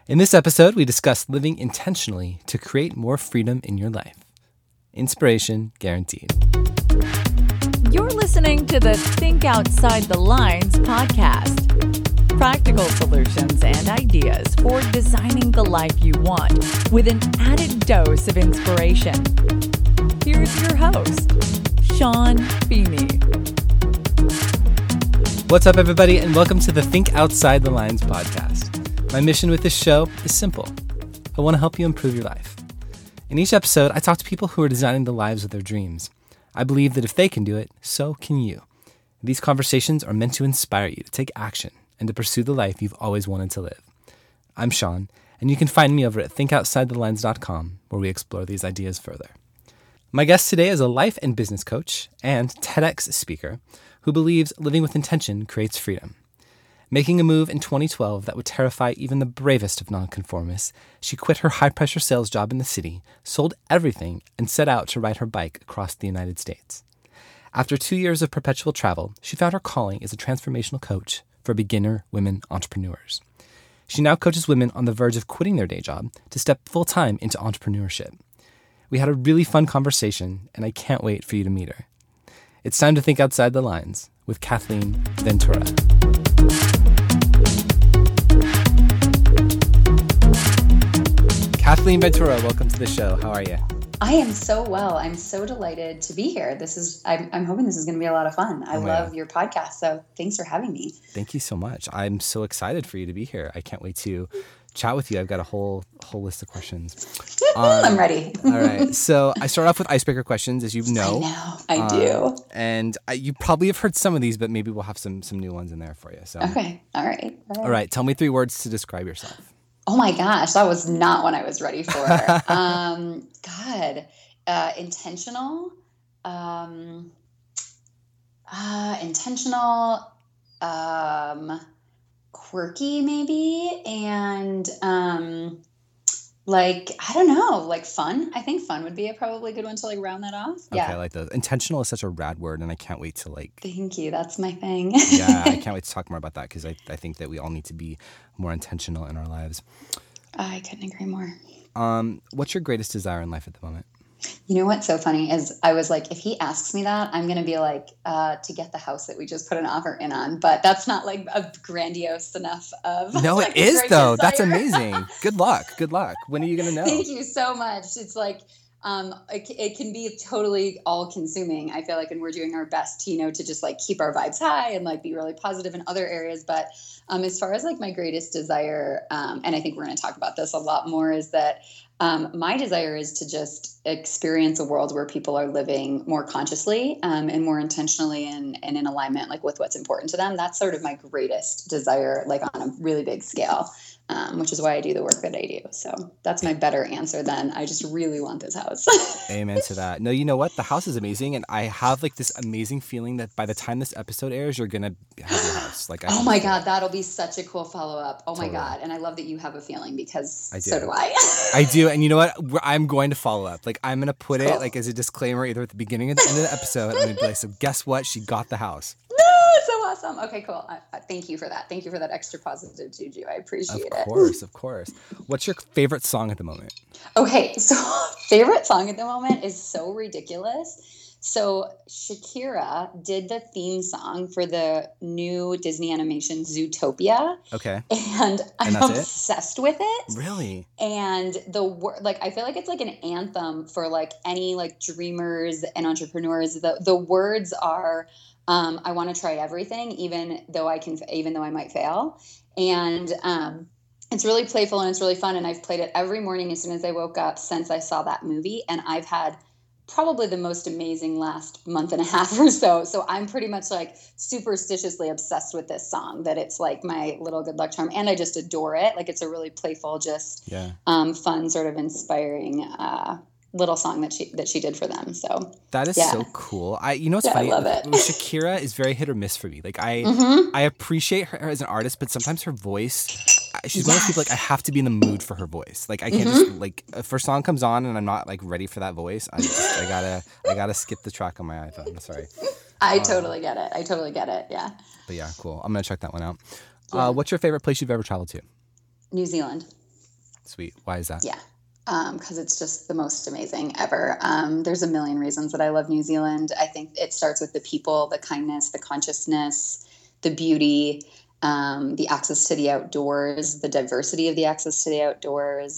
In this episode, we discuss living intentionally to create more freedom in your life. Inspiration guaranteed. You're listening to the Think Outside the Lines podcast. Practical solutions and ideas for designing the life you want with an added dose of inspiration. Here's your host, Sean Feeney. What's up, everybody, and welcome to the Think Outside the Lines podcast. My mission with this show is simple. I want to help you improve your life. In each episode, I talk to people who are designing the lives of their dreams. I believe that if they can do it, so can you. These conversations are meant to inspire you to take action and to pursue the life you've always wanted to live. I'm Sean, and you can find me over at thinkoutsidelines.com, where we explore these ideas further. My guest today is a life and business coach and TEDx speaker who believes living with intention creates freedom. Making a move in 2012 that would terrify even the bravest of nonconformists, she quit her high-pressure sales job in the city, sold everything, and set out to ride her bike across the United States. After 2 years of perpetual travel, she found her calling as a transformational coach for beginner women entrepreneurs. She now coaches women on the verge of quitting their day job to step full-time into entrepreneurship. We had a really fun conversation, and I can't wait for you to meet her. It's time to think outside the lines with Kathleen Ventura. Kathleen Ventura, welcome to the show. How are you? I am so well. I'm so delighted to be here. I'm hoping this is going to be a lot of fun. I love your podcast, so thanks for having me. Thank you so much. I'm so excited for you to be here. I can't wait to chat with you. I've got a whole list of questions. I'm ready. All right. So I start off with icebreaker questions, as you know. I do. And you probably have heard some of these, but maybe we'll have some new ones in there for you. So. Okay. All right. All right. Tell me 3 words to describe yourself. Oh my gosh, that was not what I was ready for. Intentional, quirky maybe, and I don't know, fun. I think fun would be a probably good one to round that off. Okay, I like those. Intentional is such a rad word, and I can't wait to Thank you. That's my thing. Yeah, I can't wait to talk more about that because I think that we all need to be more intentional in our lives. I couldn't agree more. What's your greatest desire in life at the moment? You know what's so funny is I was like, if he asks me that, I'm going to be to get the house that we just put an offer in on. But that's not a grandiose enough of. No, it is though. Desire. That's amazing. Good luck. When are you going to know? Thank you so much. It's it can be totally all consuming. I feel and we're doing our best, to just keep our vibes high and be really positive in other areas. But as far as my greatest desire, and I think we're going to talk about this a lot more, is that my desire is to just experience a world where people are living more consciously and more intentionally and in alignment with what's important to them. That's sort of my greatest desire, on a really big scale, which is why I do the work that I do. So that's my better answer than I just really want this house. Amen to that. No, you know what? The house is amazing. And I have this amazing feeling that by the time this episode airs, you're going to have your house. Oh my God, that'll be such a cool follow-up. Oh my God. And I love that you have a feeling because so do I. I do. And you know what? I'm going to follow up. I'm going to put it as a disclaimer either at the beginning or the end of the episode. I'm going to be so guess what? She got the house. So awesome. Okay, cool. Thank you for that. Thank you for that extra positive juju. I appreciate it. Of course. What's your favorite song at the moment? Okay, so favorite song at the moment is so ridiculous. So Shakira did the theme song for the new Disney animation Zootopia. Okay. And I'm obsessed with it. Really? And the word, I feel it's an anthem for any dreamers and entrepreneurs. The words are, I want to try everything, even though I might fail. And it's really playful and it's really fun. And I've played it every morning as soon as I woke up since I saw that movie. And I've had probably the most amazing last month and a half or so. So I'm pretty much superstitiously obsessed with this song, that it's my little good luck charm. And I just adore it. It's a really playful, fun, sort of inspiring, little song that she did for them. So that is so cool. What's funny? I love it. Shakira is very hit or miss for me. I appreciate her as an artist, but sometimes her voice, she's one of those people I have to be in the mood for her voice. I can't just if her song comes on and I'm not ready for that voice, I gotta skip the track on my iPhone. I'm sorry. I totally get it. Yeah. But yeah, cool. I'm gonna check that one out. What's your favorite place you've ever traveled to? New Zealand. Sweet. Why is that? Yeah. Because it's just the most amazing ever. There's a million reasons that I love New Zealand. I think it starts with the people, the kindness, the consciousness, the beauty, the access to the outdoors, the diversity of the access to the outdoors.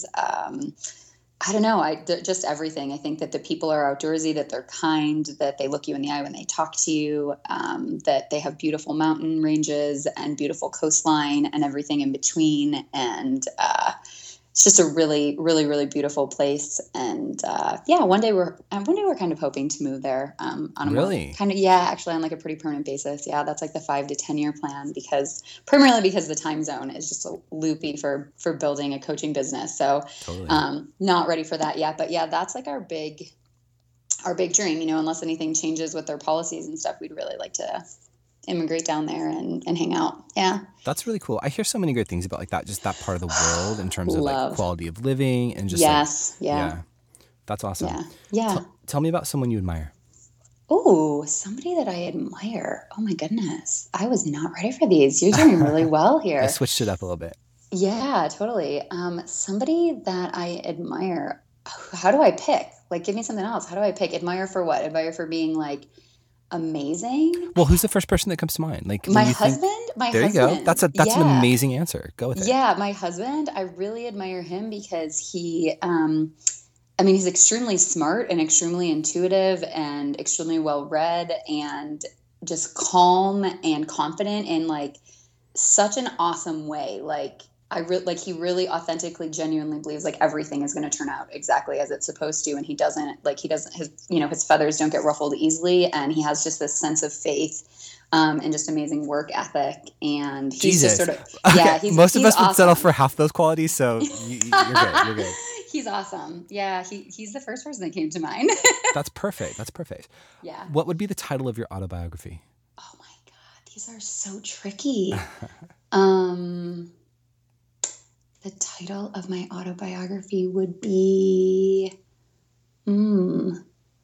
I don't know. Just everything. I think that the people are outdoorsy, that they're kind, that they look you in the eye when they talk to you, that they have beautiful mountain ranges and beautiful coastline and everything in between. And it's just a really, really, really beautiful place. And one day we're kind of hoping to move there. On a Really? Actually on like a pretty permanent basis. Yeah, that's like the 5 to 10 year plan primarily because the time zone is just so loopy for building a coaching business. So Totally. not ready for that yet. But yeah, that's like our big dream. Unless anything changes with their policies and stuff, we'd really like to immigrate down there and hang out. Yeah. That's really cool. I hear so many great things about like that, just that part of the world in terms of like quality of living and just yes. Like, yeah. That's awesome. Yeah. Tell me about someone you admire. Oh, somebody that I admire. Oh my goodness. I was not ready for these. You're doing really well here. I switched it up a little bit. Yeah, totally. Somebody that I admire. How do I pick? Like, give me something else. How do I pick? Admire for what? Admire for being like amazing. Well, who's the first person that comes to mind? Like my husband. There you go. That's an amazing answer. Go with it. Yeah, my husband. I really admire him because he. He's extremely smart and extremely intuitive and extremely well read and just calm and confident in like such an awesome way. Like he really authentically, genuinely believes like everything is going to turn out exactly as it's supposed to. And his feathers don't get ruffled easily. And he has just this sense of faith, and just amazing work ethic. And he's just sort of, most of us awesome. would settle for half those qualities. So you're good. You're good. He's awesome. Yeah. He's the first person that came to mind. That's perfect. Yeah. What would be the title of your autobiography? Oh my God. These are so tricky. The title of my autobiography would be, I'm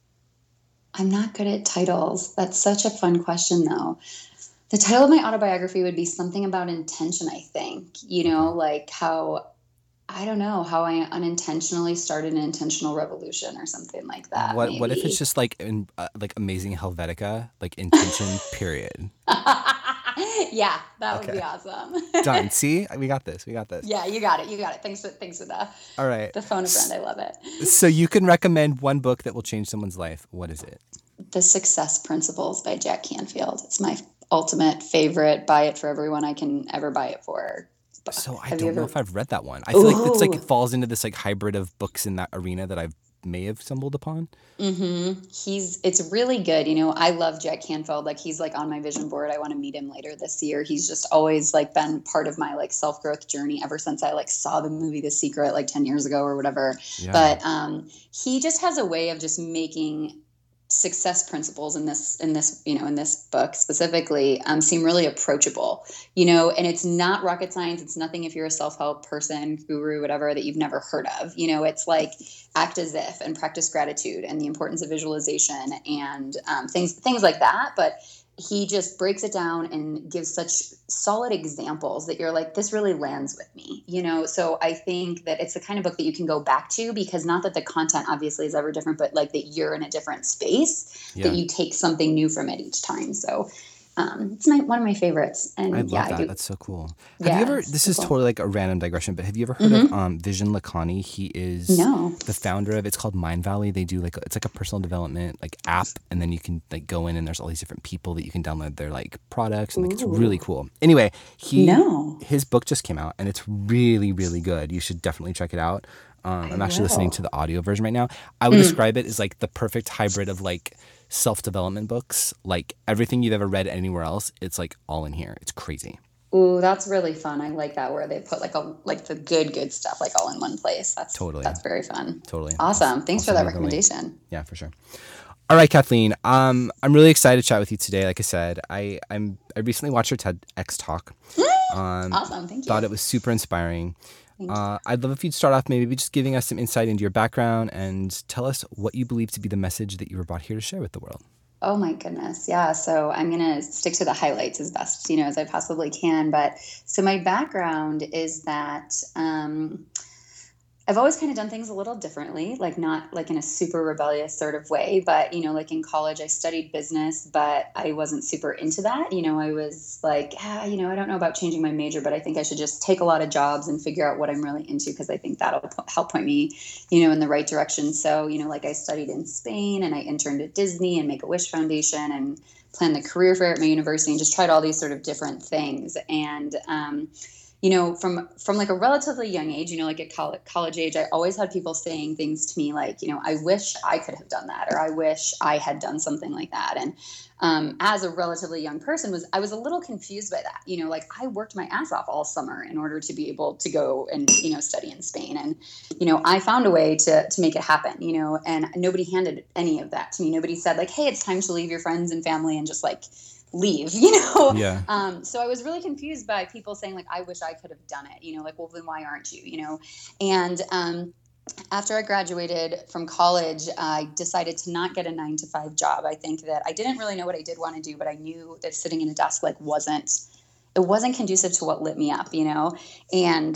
not good at titles. That's such a fun question though. The title of my autobiography would be something about intention, I think, like how I unintentionally started an intentional revolution or something like that. What if it's just like in like Amazing Helvetica, like intention period? Yeah, that would be awesome. Done. See, we got this. Yeah, you got it. Thanks for all right. The phone a friend. I love it. So you can recommend one book that will change someone's life. What is it? The Success Principles by Jack Canfield. It's my ultimate favorite. Buy it for everyone I can ever buy it for. So I don't know if I've read that one. I feel like it's like it falls into this like hybrid of books in that arena that I may have stumbled upon. Mm-hmm. It's really good. I love Jack Canfield. Like he's like on my vision board. I want to meet him later this year. He's just always like been part of my like self-growth journey ever since I like saw the movie The Secret like 10 years ago or whatever. Yeah. But he just has a way of just making success principles in this book specifically seem really approachable, and it's not rocket science. It's nothing if you're a self-help person, guru, whatever, that you've never heard of. It's like act as if and practice gratitude and the importance of visualization and things like that. But he just breaks it down and gives such solid examples that you're like, this really lands with me, So I think that it's the kind of book that you can go back to because not that the content obviously is ever different, but like that you're in a different space, that you take something new from it each time. So it's one of my favorites. And I love that. That's so cool. Have you ever, this is totally like a random digression, but have you ever heard of Vishen Lakhiani? He is the founder of, it's called Mindvalley. They do it's like a personal development like app, and then you can like go in and there's all these different people that you can download their like products, and like it's really cool. Anyway, his book just came out and it's really, really good. You should definitely check it out. I'm actually listening to the audio version right now. I would describe it as like the perfect hybrid of like self-development books, like everything you've ever read anywhere else. It's like all in here. It's crazy. Ooh, that's really fun. I like that where they put like the good stuff like all in one place. That's very fun. Totally. Awesome. Thanks for that recommendation. Yeah, for sure. All right, Kathleen. I'm really excited to chat with you today. Like I said, I recently watched your TEDx talk. Awesome. Thank you. Thought it was super inspiring. I'd love if you'd start off maybe just giving us some insight into your background and tell us what you believe to be the message that you were brought here to share with the world. Oh my goodness. Yeah. So I'm going to stick to the highlights as best, as I possibly can. But so my background is that I've always kind of done things a little differently, like not like in a super rebellious sort of way, but, like in college I studied business, but I wasn't super into that. I was like, I don't know about changing my major, but I think I should just take a lot of jobs and figure out what I'm really into, because I think that'll help point me, in the right direction. So, like I studied in Spain and I interned at Disney and Make-A-Wish Foundation and planned the career fair at my university and just tried all these sort of different things. And, from like a relatively young age, like at college age, I always had people saying things to me like, I wish I could have done that, or I wish I had done something like that. And as a relatively young person, I was a little confused by that. Like I worked my ass off all summer in order to be able to go and, study in Spain. And, I found a way to make it happen, and nobody handed any of that to me. Nobody said like, hey, it's time to leave your friends and family and just like leave, Yeah. So I was really confused by people saying like, I wish I could have done it, like, well, then why aren't you, and after I graduated from college, I decided to not get a 9-to-5 job. I think that I didn't really know what I did want to do, but I knew that sitting in a desk like wasn't conducive to what lit me up, and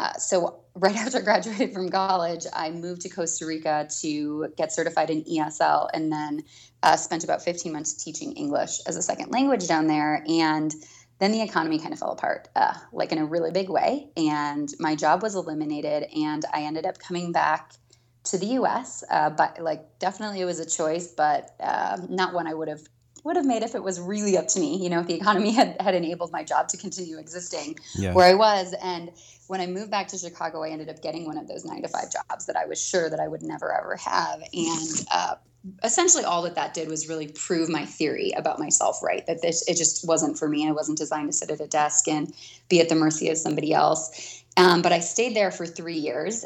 so right after I graduated from college, I moved to Costa Rica to get certified in ESL, and then spent about 15 months teaching English as a second language down there. And then the economy kind of fell apart, like in a really big way. And my job was eliminated, and I ended up coming back to the U.S. But like, definitely it was a choice, but not one I would have made if it was really up to me. If the economy had enabled my job to continue existing where I was. And when I moved back to Chicago, I ended up getting one of those 9-to-5 jobs that I was sure that I would never, ever have. And essentially all that did was really prove my theory about myself, right? That it just wasn't for me. I wasn't designed to sit at a desk and be at the mercy of somebody else. But I stayed there for 3 years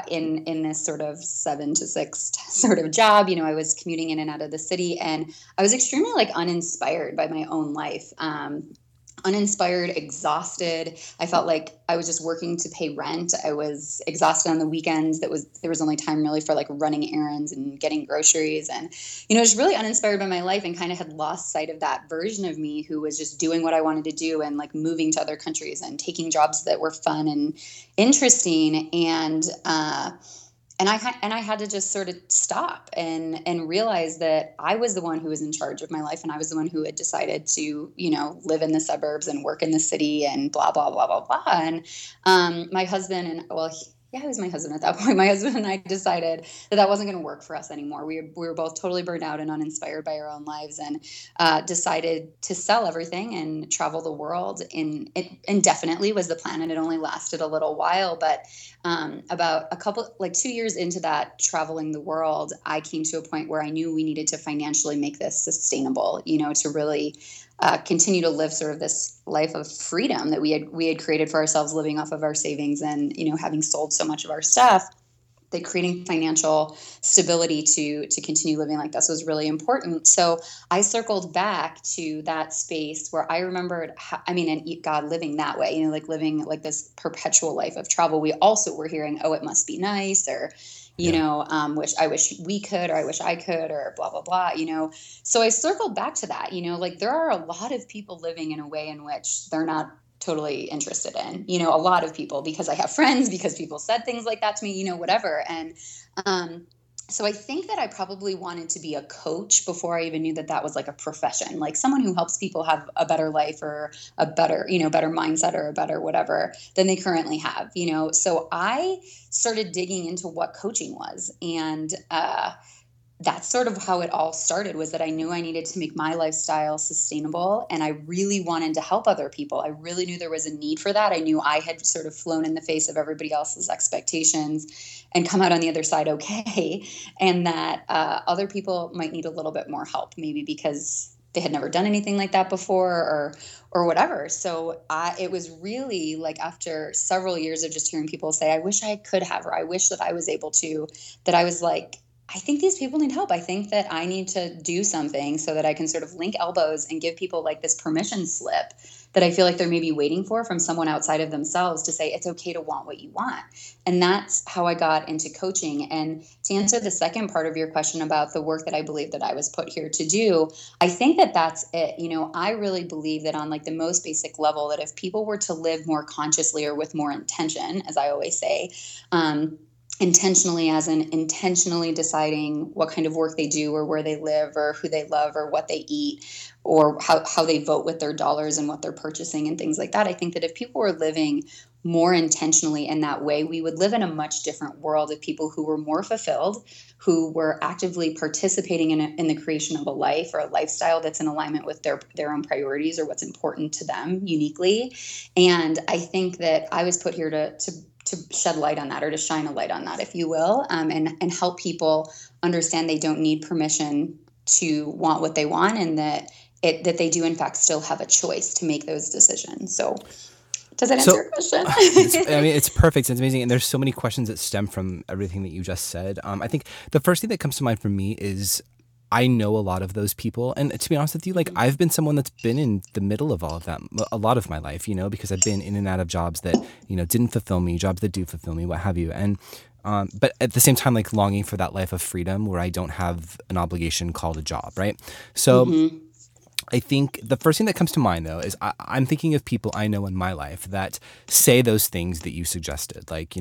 in this sort of 7 to 6 sort of job. I was commuting in and out of the city, and I was extremely like uninspired by my own life. Uninspired, exhausted. I felt like I was just working to pay rent. I was exhausted on the weekends. There was only time really for like running errands and getting groceries, and I was really uninspired by my life and kind of had lost sight of that version of me who was just doing what I wanted to do and like moving to other countries and taking jobs that were fun and interesting. And I had to just sort of stop and realize that I was the one who was in charge of my life, and I was the one who had decided to, live in the suburbs and work in the city and blah, blah, blah, blah, blah. And my husband he was my husband at that point. My husband and I decided that wasn't going to work for us anymore. We were both totally burned out and uninspired by our own lives, and decided to sell everything and travel the world. Indefinitely was the plan, and it only lasted a little while. But about 2 years into that traveling the world, I came to a point where I knew we needed to financially make this sustainable, to really continue to live sort of this life of freedom that we had created for ourselves, living off of our savings and, having sold so much of our stuff, that creating financial stability to continue living like this was really important. So I circled back to that space where I remembered, and God, living that way, like living like this perpetual life of travel. We also were hearing, oh, it must be nice, or which I wish we could, or I wish I could, or blah, blah, blah, So I circled back to that, like there are a lot of people living in a way in which they're not totally interested in, a lot of people, because I have friends, because people said things like that to me, whatever. And so I think that I probably wanted to be a coach before I even knew that was like a profession, like someone who helps people have a better life or a better, better mindset or a better whatever than they currently have, So I started digging into what coaching was. And that's sort of how it all started, was that I knew I needed to make my lifestyle sustainable, and I really wanted to help other people. I really knew there was a need for that. I knew I had sort of flown in the face of everybody else's expectations and come out on the other side okay, and that other people might need a little bit more help, maybe because they had never done anything like that before or whatever. So it was really like after several years of just hearing people say, I wish I could have, or I wish that I was able to, that I was like, I think these people need help. I think that I need to do something so that I can sort of link elbows and give people like this permission slip that I feel like they're maybe waiting for from someone outside of themselves to say it's okay to want what you want. And that's how I got into coaching. And to answer the second part of your question about the work that I believe that I was put here to do, I think that that's it. I really believe that on like the most basic level, that if people were to live more consciously or with more intention, as I always say, intentionally, as in intentionally deciding what kind of work they do or where they live or who they love or what they eat or how they vote with their dollars and what they're purchasing and things like that. I think that if people were living more intentionally in that way, we would live in a much different world of people who were more fulfilled, who were actively participating in the creation of a life or a lifestyle that's in alignment with their own priorities or what's important to them uniquely. And I think that I was put here to shed light on that, or to shine a light on that, if you will, and help people understand they don't need permission to want what they want, and that they do in fact still have a choice to make those decisions. So does that answer your question? It's perfect. It's amazing. And there's so many questions that stem from everything that you just said. I think the first thing that comes to mind for me is I know a lot of those people. And to be honest with you, like I've been someone that's been in the middle of all of that a lot of my life, because I've been in and out of jobs that, didn't fulfill me, jobs that do fulfill me, what have you. And but at the same time, like longing for that life of freedom where I don't have an obligation called a job, right? So I think the first thing that comes to mind, though, is I'm thinking of people I know in my life that say those things that you suggested, like,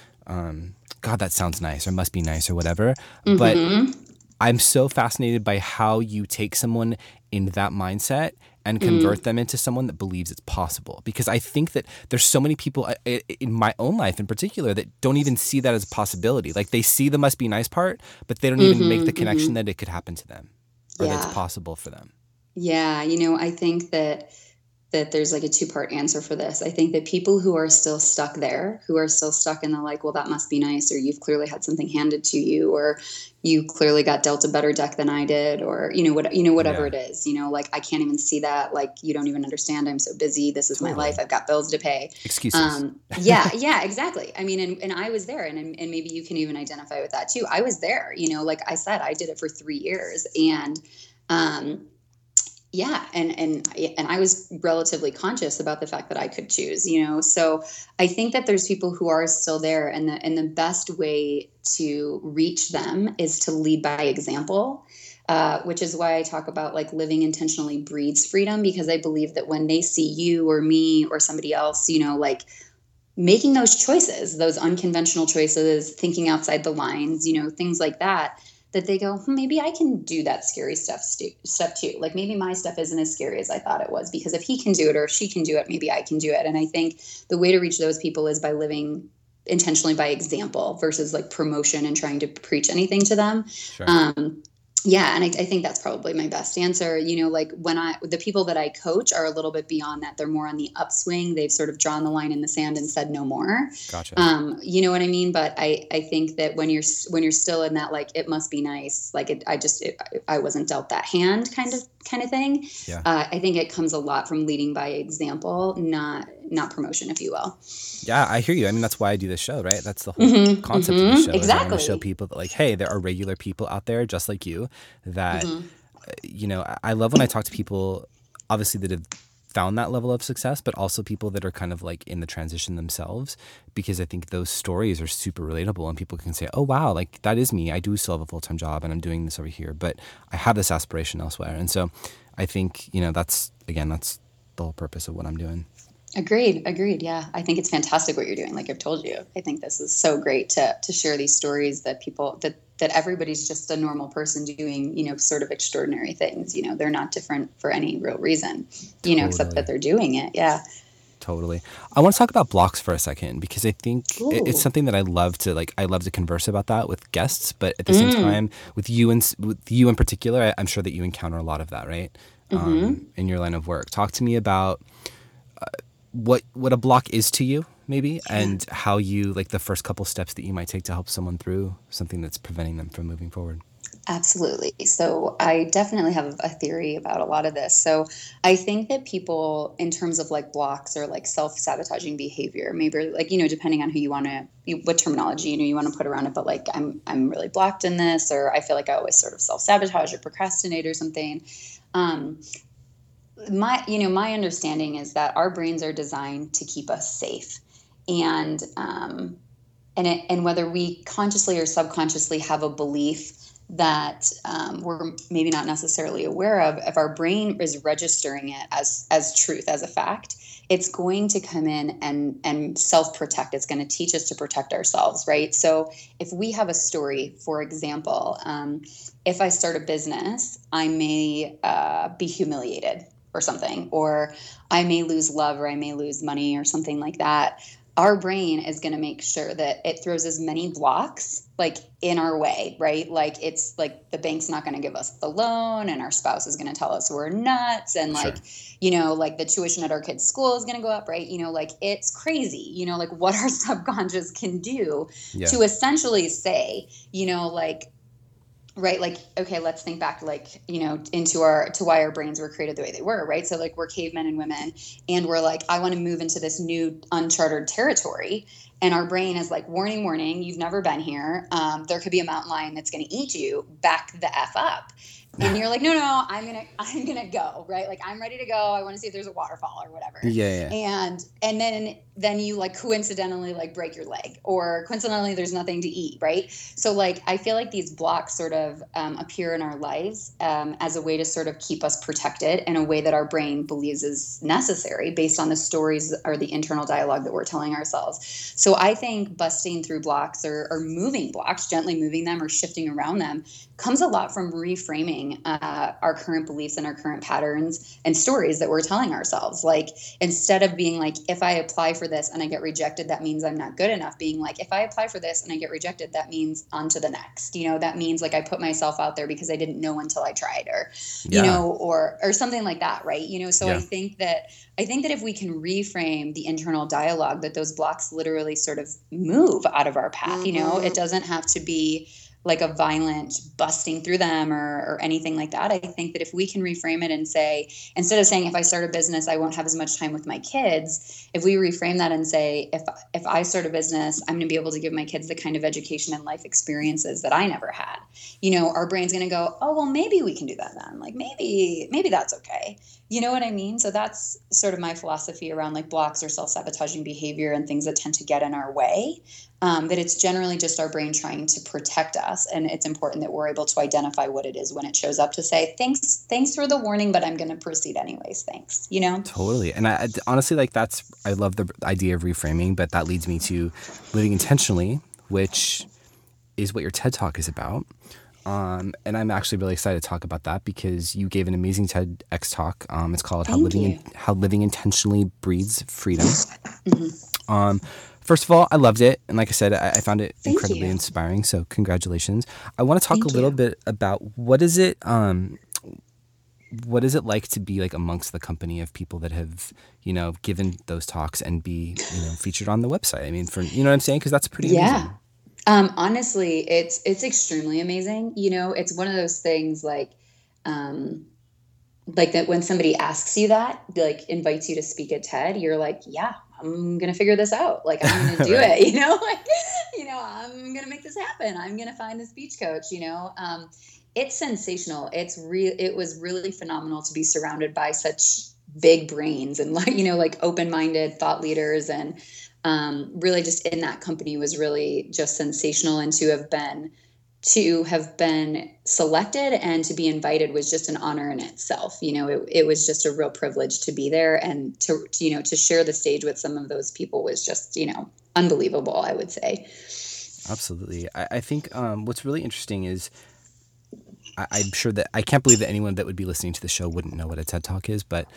God, that sounds nice or must be nice or whatever. But I'm so fascinated by how you take someone in that mindset and convert them into someone that believes it's possible. Because I think that there's so many people in my own life in particular that don't even see that as a possibility. Like they see the must be nice part, but they don't even make the connection that it could happen to them or that it's possible for them. Yeah, I think that there's like a two-part answer for this. I think that people who are still stuck there, who are still stuck in the like, well, that must be nice, or you've clearly had something handed to you, or you clearly got dealt a better deck than I did, or whatever it is. Like I can't even see that. Like you don't even understand. I'm so busy. This is my life. I've got bills to pay. Excuses. Yeah, exactly. I mean, and I was there, and maybe you can even identify with that too. I was there. Like I said, I did it for 3 years, and yeah. And I was relatively conscious about the fact that I could choose, so I think that there's people who are still there, and the best way to reach them is to lead by example, which is why I talk about like living intentionally breeds freedom, because I believe that when they see you or me or somebody else, like making those choices, those unconventional choices, thinking outside the lines, things like that they go, maybe I can do that scary stuff too. Like maybe my stuff isn't as scary as I thought it was, because if he can do it or if she can do it, maybe I can do it. And I think the way to reach those people is by living intentionally by example versus like promotion and trying to preach anything to them. Sure. Yeah. And I think that's probably my best answer. Like the people that I coach are a little bit beyond that. They're more on the upswing. They've sort of drawn the line in the sand and said no more. Gotcha. You know what I mean? But I think that when you're still in that, like, it must be nice. Like I wasn't dealt that hand kind of thing. Yeah. I think it comes a lot from leading by example, not promotion, if you will. Yeah, I hear you. I mean, that's why I do this show, right? That's the whole concept of the show. Exactly. I want to show people that, like, hey, there are regular people out there just like you that, I love when I talk to people, obviously, that have found that level of success, but also people that are kind of like in the transition themselves, because I think those stories are super relatable and people can say, oh, wow, like that is me. I do still have a full-time job and I'm doing this over here, but I have this aspiration elsewhere. And so I think, that's the whole purpose of what I'm doing. Agreed. Yeah. I think it's fantastic what you're doing. Like I've told you, I think this is so great to share these stories that people, that everybody's just a normal person doing, sort of extraordinary things. They're not different for any real reason, except that they're doing it. Yeah. Totally. I want to talk about blocks for a second, because I think it's something that I love to converse about that with guests, but at the same time with you in particular, I'm sure that you encounter a lot of that, right? In your line of work. Talk to me about what a block is to you, maybe, and how you, like, the first couple steps that you might take to help someone through something that's preventing them from moving forward. Absolutely. So I definitely have a theory about a lot of this. So I think that people, in terms of like blocks or like self-sabotaging behavior, maybe like, depending on what terminology, you want to put around it, but like, I'm really blocked in this, or I feel like I always sort of self-sabotage or procrastinate or something. My understanding is that our brains are designed to keep us safe, and whether we consciously or subconsciously have a belief that we're maybe not necessarily aware of, if our brain is registering it as truth, as a fact, it's going to come in and self-protect. It's going to teach us to protect ourselves, right? So if we have a story, for example, if I start a business, I may be humiliated or something, or I may lose love, or I may lose money or something like that. Our brain is going to make sure that it throws as many blocks like in our way, right? Like it's like the bank's not going to give us the loan, and our spouse is going to tell us we're nuts. And like, like the tuition at our kids' school is going to go up, right? Like it's crazy, like what our subconscious can do to essentially say, like, right. Like, okay, let's think back, like, to why our brains were created the way they were. Right. So like we're cavemen and women, and we're like, I want to move into this new uncharted territory. And our brain is like, warning, warning, you've never been here. There could be a mountain lion that's going to eat you. Back the F up. And you're like, no, I'm gonna go, right? Like I'm ready to go. I want to see if there's a waterfall or whatever. Yeah. And then you like coincidentally like break your leg, or coincidentally there's nothing to eat, right? So like I feel like these blocks sort of appear in our lives as a way to sort of keep us protected in a way that our brain believes is necessary based on the stories or the internal dialogue that we're telling ourselves. So I think busting through blocks or moving blocks, gently moving them or shifting around them, comes a lot from reframing our current beliefs and our current patterns and stories that we're telling ourselves. Like instead of being like, if I apply for this and I get rejected, that means I'm not good enough. Being like, if I apply for this and I get rejected, that means on to the next. That means like I put myself out there because I didn't know until I tried, or or something like that, right? So I think that if we can reframe the internal dialogue, that those blocks literally sort of move out of our path. It doesn't have to be like a violent busting through them or anything like that. I think that if we can reframe it and say, instead of saying, if I start a business, I won't have as much time with my kids, if we reframe that and say, if I start a business, I'm going to be able to give my kids the kind of education and life experiences that I never had. Our brain's going to go, oh, well, maybe we can do that then. Like maybe that's okay. You know what I mean? So that's sort of my philosophy around like blocks or self-sabotaging behavior and things that tend to get in our way. That it's generally just our brain trying to protect us. And it's important that we're able to identify what it is when it shows up, to say, thanks for the warning, but I'm going to proceed anyways. Thanks. Totally. And I honestly, like I love the idea of reframing, but that leads me to living intentionally, which is what your TED Talk is about. And I'm actually really excited to talk about that because you gave an amazing TEDx talk. It's called How Living Intentionally Breeds Freedom. First of all, I loved it. And like I said, I found it incredibly inspiring. So congratulations. I want to talk a little bit about what is it like to be like amongst the company of people that have, given those talks and be, featured on the website. I mean, you know what I'm saying? Because that's pretty amazing. Honestly, it's extremely amazing. It's one of those things like that when somebody asks you that, like invites you to speak at TED, you're like, yeah, I'm going to figure this out. Like, I'm going to do it, I'm going to make this happen. I'm going to find the speech coach, it's sensational. It was really phenomenal to be surrounded by such big brains and like open-minded thought leaders, and really just in that company was really just sensational. And to have been selected and to be invited was just an honor in itself. It was just a real privilege to be there, and to share the stage with some of those people was just, unbelievable, I would say. Absolutely. I think what's really interesting is I'm sure that I can't believe that anyone that would be listening to the show wouldn't know what a TED Talk is, but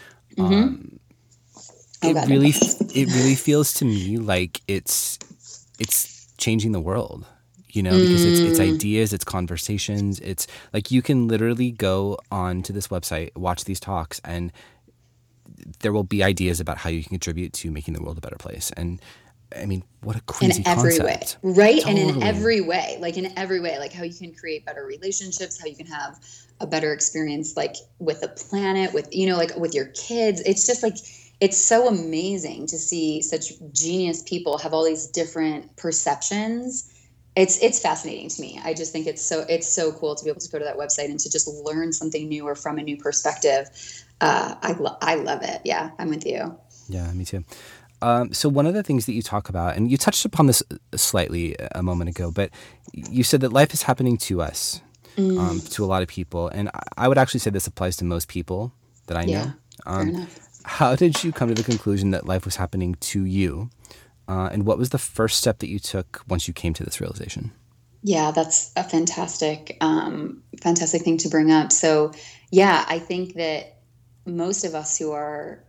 it really feels to me like it's changing the world, because it's ideas, it's conversations, it's like you can literally go on to this website, watch these talks, and there will be ideas about how you can contribute to making the world a better place. And I mean, what a crazy concept. Way, right? Totally. And in every way, like how you can create better relationships, how you can have a better experience, like with the planet, with, like with your kids. It's just like, it's so amazing to see such genius people have all these different perceptions. It's fascinating to me. I just think it's so cool to be able to go to that website and to just learn something new or from a new perspective. I love it. Yeah, I'm with you. Yeah, me too. So one of the things that you talk about, and you touched upon this slightly a moment ago, but you said that life is happening to us, to a lot of people. And I would actually say this applies to most people that I know. Fair enough. How did you come to the conclusion that life was happening to you? And what was the first step that you took once you came to this realization? Yeah, that's a fantastic thing to bring up. So, yeah, I think that most of us who are,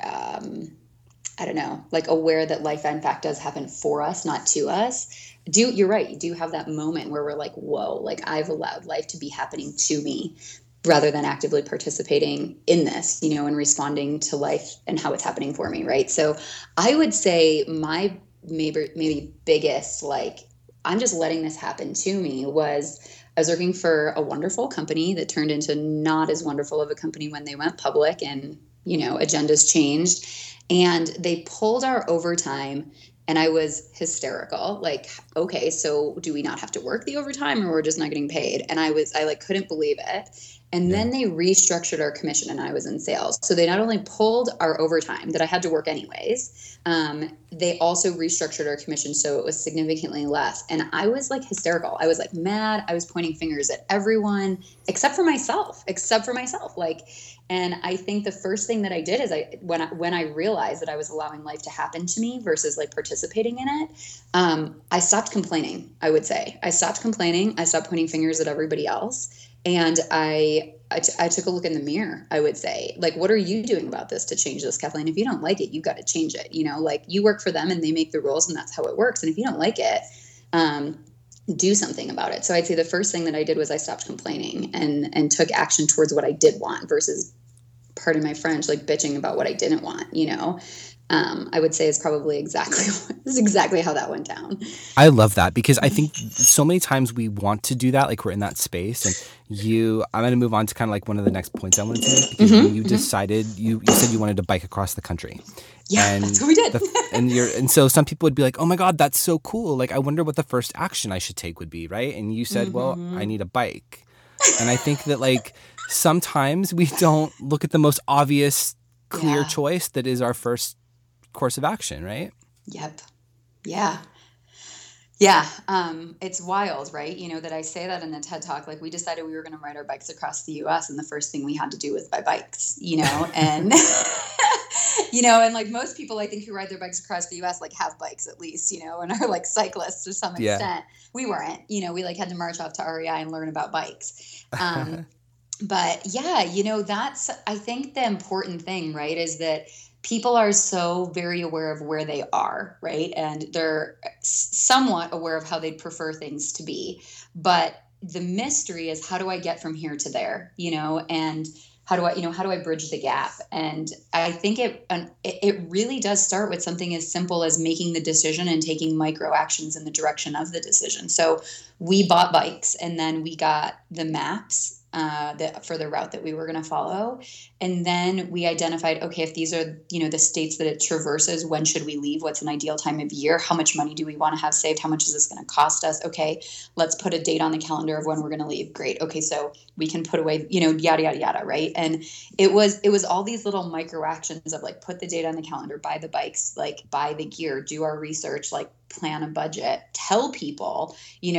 I don't know, like aware that life in fact does happen for us, not to us, you're right. You do have that moment where we're like, whoa, like I've allowed life to be happening to me rather than actively participating in this, and responding to life and how it's happening for me. Right. So I would say my maybe biggest, like, I'm just letting this happen to me was I was working for a wonderful company that turned into not as wonderful of a company when they went public and, agendas changed and they pulled our overtime and I was hysterical. Like, okay, so do we not have to work the overtime or we're just not getting paid? And I couldn't believe it. And then they restructured our commission and I was in sales. So they not only pulled our overtime that I had to work anyways, they also restructured our commission so it was significantly less. And I was like hysterical. I was like mad. I was pointing fingers at everyone except for myself. Like, and I think the first thing that I did is when I realized that I was allowing life to happen to me versus like participating in it, I stopped complaining. I would say I stopped complaining. I stopped pointing fingers at everybody else. And I took a look in the mirror, I would say, like, what are you doing about this to change this, Kathleen? If you don't like it, you've got to change it. Like you work for them and they make the rules and that's how it works. And if you don't like it, do something about it. So I'd say the first thing that I did was I stopped complaining and took action towards what I did want versus, pardon my French, like bitching about what I didn't want, I would say is probably exactly how that went down. I love that because I think so many times we want to do that, like we're in that space. And I'm going to move on to kind of like one of the next points I wanted to make because when you decided, you said you wanted to bike across the country. Yeah, and that's what we did. And so some people would be like, oh my God, that's so cool. Like, I wonder what the first action I should take would be, right? And you said, well, I need a bike. And I think that like sometimes we don't look at the most obvious, clear choice that is our first course of action, right? Yep. Yeah. It's wild, right? That I say that in the TED Talk, like we decided we were going to ride our bikes across the US and the first thing we had to do was buy bikes, and, and like most people I think who ride their bikes across the US, like have bikes at least, and are like cyclists to some extent. We weren't, we like had to march off to REI and learn about bikes. But yeah, that's, I think the important thing, right, is that people are so very aware of where they are, right? And they're somewhat aware of how they'd prefer things to be. But the mystery is how do I get from here to there, and how do I bridge the gap? And I think it really does start with something as simple as making the decision and taking micro actions in the direction of the decision. So we bought bikes and then we got the maps for the route that we were going to follow. And then we identified, okay, if these are, the states that it traverses, when should we leave? What's an ideal time of year? How much money do we want to have saved? How much is this going to cost us? Okay, let's put a date on the calendar of when we're going to leave. Great. Okay, so we can put away, yada, yada, yada, right? And it was all these little micro actions of like, put the date on the calendar, buy the bikes, like buy the gear, do our research, like plan a budget, tell people,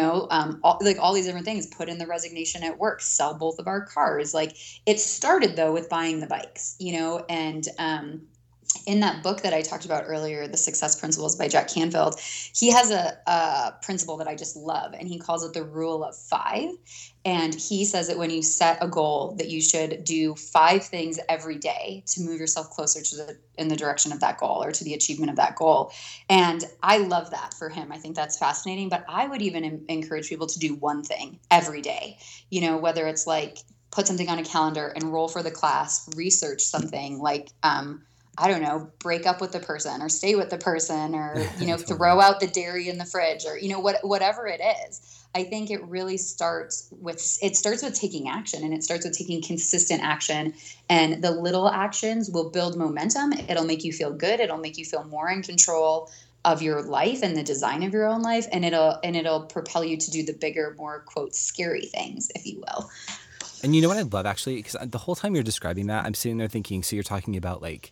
all these different things, put in the resignation at work, sell both of our cars. Like it started though with buying the bikes, and in that book that I talked about earlier, The Success Principles by Jack Canfield, he has a principle that I just love, and he calls it the rule of 5. And he says that when you set a goal that you should do 5 things every day to move yourself closer in the direction of that goal or to the achievement of that goal. And I love that for him. I think that's fascinating, but I would even encourage people to do 1 thing every day, whether it's like put something on a calendar, enroll for the class, research something like, I don't know, break up with the person or stay with the person or, throw out the dairy in the fridge or, whatever it is. I think it really starts with taking action, and it starts with taking consistent action, and the little actions will build momentum. It'll make you feel good. It'll make you feel more in control of your life and the design of your own life. And it'll propel you to do the bigger, more quote, scary things, if you will. And you know what I love actually, because the whole time you're describing that, I'm sitting there thinking, so you're talking about like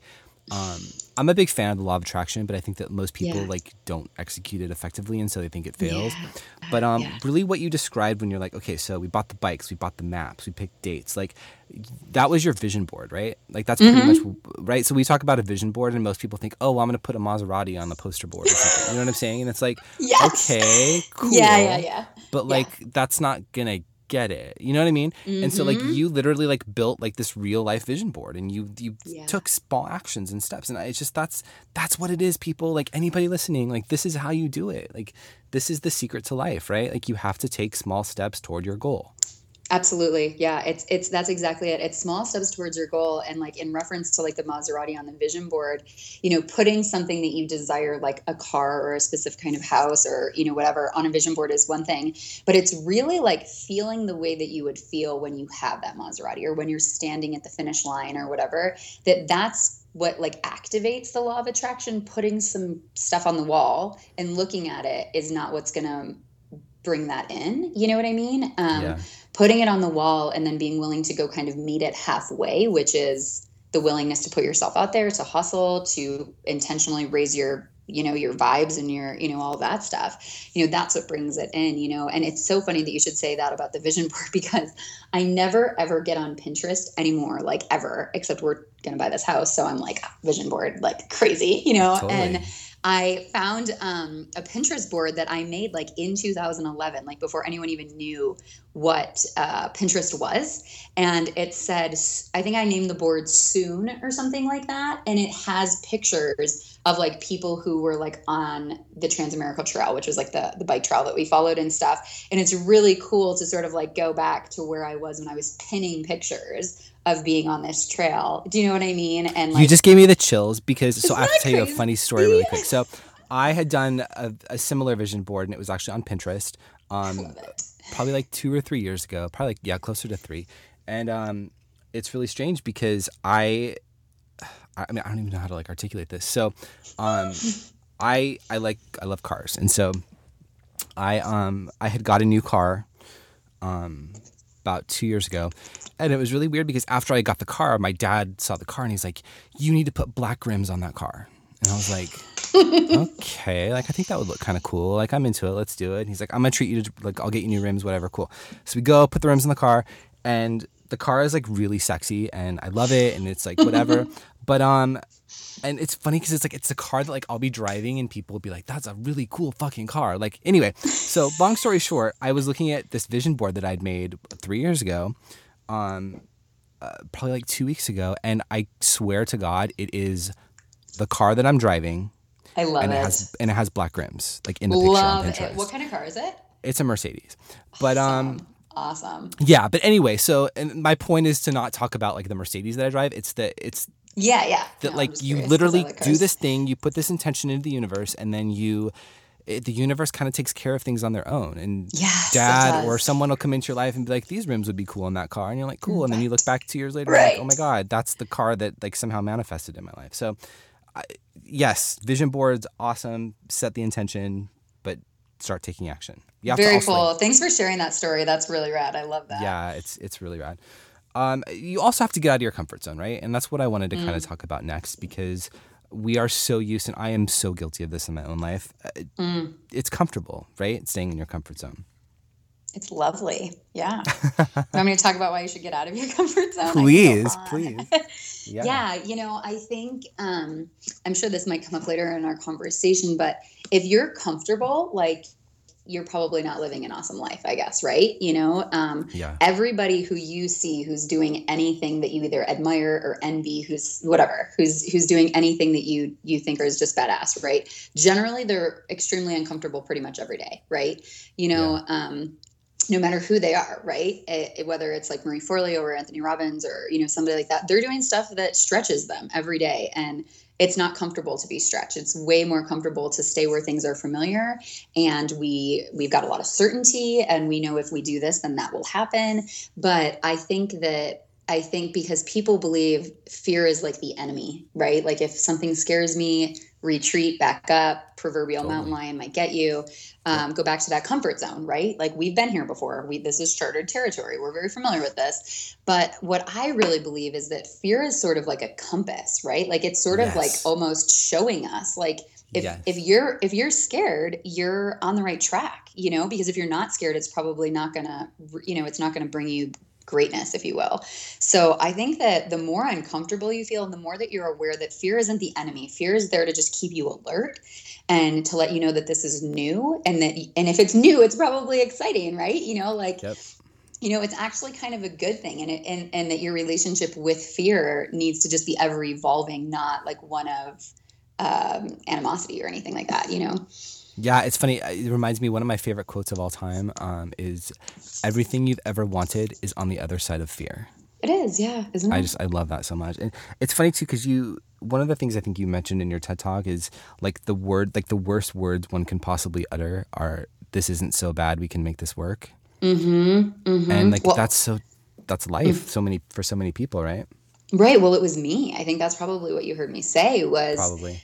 I'm a big fan of the law of attraction, but I think that most people Yeah. like don't execute it effectively, and so they think it fails. Yeah. But Yeah. really, what you described when you're like, okay, so we bought the bikes, we bought the maps, we picked dates, like that was your vision board, right? Like that's pretty much right. So we talk about a vision board, and most people think, oh, well, I'm going to put a Maserati on the poster board or something. You know what I'm saying? And it's like, Yes. okay, cool. Yeah. But like that's not gonna get it. You know what I mean? And so like you literally like built like this real life vision board, and you took small actions and steps, and it's just that's what it is, people. Like anybody listening, like this is how you do it. Like this is the secret to life, right? Like you have to take small steps toward your goal. Absolutely. Yeah. It's that's exactly it. It's small steps towards your goal. And like in reference to like the Maserati on the vision board, you know, putting something that you desire, like a car or a specific kind of house or, you know, whatever on a vision board is one thing, but it's really like feeling the way that you would feel when you have that Maserati or when you're standing at the finish line or whatever, that's what like activates the law of attraction. Putting some stuff on the wall and looking at it is not what's going to bring that in. You know what I mean? Putting it on the wall and then being willing to go kind of meet it halfway, which is the willingness to put yourself out there, to hustle, to intentionally raise your, you know, your vibes and your, you know, all that stuff, you know, that's what brings it in, you know. And it's so funny that you should say that about the vision board, because I never ever get on Pinterest anymore, like ever, except we're going to buy this house. So I'm like vision board, like crazy, you know. Totally. And I found a Pinterest board that I made like in 2011, like before anyone even knew what Pinterest was. And it said, I think I named the board Soon or something like that. And it has pictures of like people who were like on the Transamerica Trail, which was like the bike trail that we followed and stuff. And it's really cool to sort of like go back to where I was when I was pinning pictures of being on this trail. Do you know what I mean? And like, you just gave me the chills, because so I have to tell you a crazy? funny story really quick. So I had done a similar vision board, and it was actually on Pinterest. Probably like 2 or 3 years ago, probably like, closer to 3. And it's really strange because I mean, I don't even know how to like articulate this. So I love cars. And so I had got a new car about 2 years ago. And it was really weird because after I got the car, my dad saw the car and he's like, you need to put black rims on that car. And I was like, okay, like I think that would look kind of cool. Like I'm into it. Let's do it. And he's like, I'm going to treat you to, like, I'll get you new rims, whatever. Cool. So we go put the rims in the car, and the car is like really sexy and I love it. And it's like, whatever. But, and it's funny because it's like, it's a car that like I'll be driving and people will be like, that's a really cool fucking car. Like, anyway, so long story short, I was looking at this vision board that I'd made 3 years ago. Probably like 2 weeks ago, and I swear to God, it is the car that I'm driving. I love and it. It has black rims, like in the picture on Pinterest. What kind of car is it? It's a Mercedes. But Awesome. Yeah, but anyway, so and my point is to not talk about like the Mercedes that I drive. It's yeah. That like you literally do this thing, you put this intention into the universe, and then the universe kind of takes care of things on their own. And dad or someone will come into your life and be like, these rims would be cool in that car. And you're like, cool. And then you look back 2 years later, and you're like, oh my God, that's the car that like somehow manifested in my life. So yes, vision boards, awesome. Set the intention, but start taking action. Very cool. Thanks for sharing that story. That's really rad. I love that. Yeah, it's really rad. You also have to get out of your comfort zone, right? And that's what I wanted to kind of talk about next, because we are so used, and I am so guilty of this in my own life. It's comfortable, right? Staying in your comfort zone. It's lovely. Yeah. You want me to talk about why you should get out of your comfort zone? Please. Yeah. You know, I think, I'm sure this might come up later in our conversation, but if you're comfortable, like, you're probably not living an awesome life, I guess, right? You know, everybody who you see who's doing anything that you either admire or envy, who's doing anything that you think is just badass, right? Generally, they're extremely uncomfortable pretty much every day, right? You know, no matter who they are, right? Whether it's like Marie Forleo or Anthony Robbins or, you know, somebody like that, they're doing stuff that stretches them every day. And it's not comfortable to be stretched. It's way more comfortable to stay where things are familiar. And we've got a lot of certainty, and we know if we do this, then that will happen. But I think because people believe fear is like the enemy, right? Like if something scares me, retreat back up, proverbial Totally. mountain lion might get you, go back to that comfort zone, right? Like we've been here before. This is charted territory. We're very familiar with this. But what I really believe is that fear is sort of like a compass, right? Like it's sort of like Yes. almost showing us like, Yes. if you're scared, you're on the right track, because if you're not scared, it's probably not gonna, it's not gonna bring you greatness, if you will. So I think that the more uncomfortable you feel and the more that you're aware that fear isn't the enemy, fear is there to just keep you alert and to let you know that this is new, and if it's new, it's probably exciting, right? Yep. It's actually kind of a good thing, and that your relationship with fear needs to just be ever evolving, not like one of animosity or anything like that, Yeah, it's funny. It reminds me, one of my favorite quotes of all time is, everything you've ever wanted is on the other side of fear. It is, yeah, isn't it? I love that so much. And it's funny too, because one of the things I think you mentioned in your TED Talk is like the worst words one can possibly utter are, "This isn't so bad, we can make this work." Mm-hmm, mm-hmm. And like, that's life for so many people, right? Right. Well, it was me. I think that's probably what you heard me say was, Probably.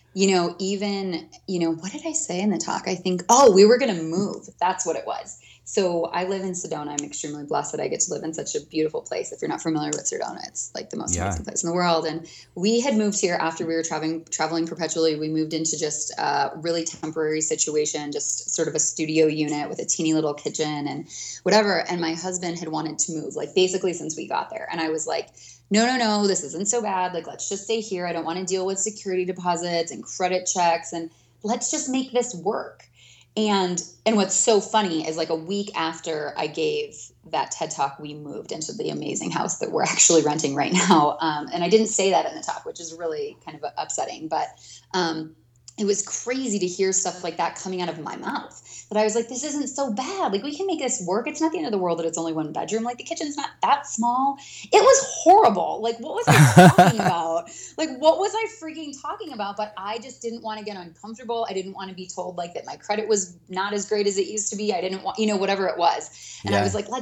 What did I say in the talk? I think, we were going to move. That's what it was. So I live in Sedona. I'm extremely blessed that I get to live in such a beautiful place. If you're not familiar with Sedona, it's like the most amazing place in the world. And we had moved here after we were traveling perpetually. We moved into just a really temporary situation, just sort of a studio unit with a teeny little kitchen and whatever. And my husband had wanted to move, like basically since we got there. And I was like, no, this isn't so bad. Like, let's just stay here. I don't want to deal with security deposits and credit checks, and let's just make this work. And what's so funny is like a week after I gave that TED Talk, we moved into the amazing house that we're actually renting right now. And I didn't say that in the talk, which is really kind of upsetting, but it was crazy to hear stuff like that coming out of my mouth, that I was like, this isn't so bad. Like, we can make this work. It's not the end of the world that it's only one bedroom. Like, the kitchen's not that small. It was horrible. Like, what was I talking about? Like, what was I freaking talking about? But I just didn't want to get uncomfortable. I didn't want to be told like that my credit was not as great as it used to be. I didn't want, whatever it was. And I was like,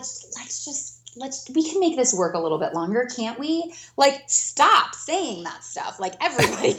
we can make this work a little bit longer, can't we? Like, stop saying that stuff. Like, everybody,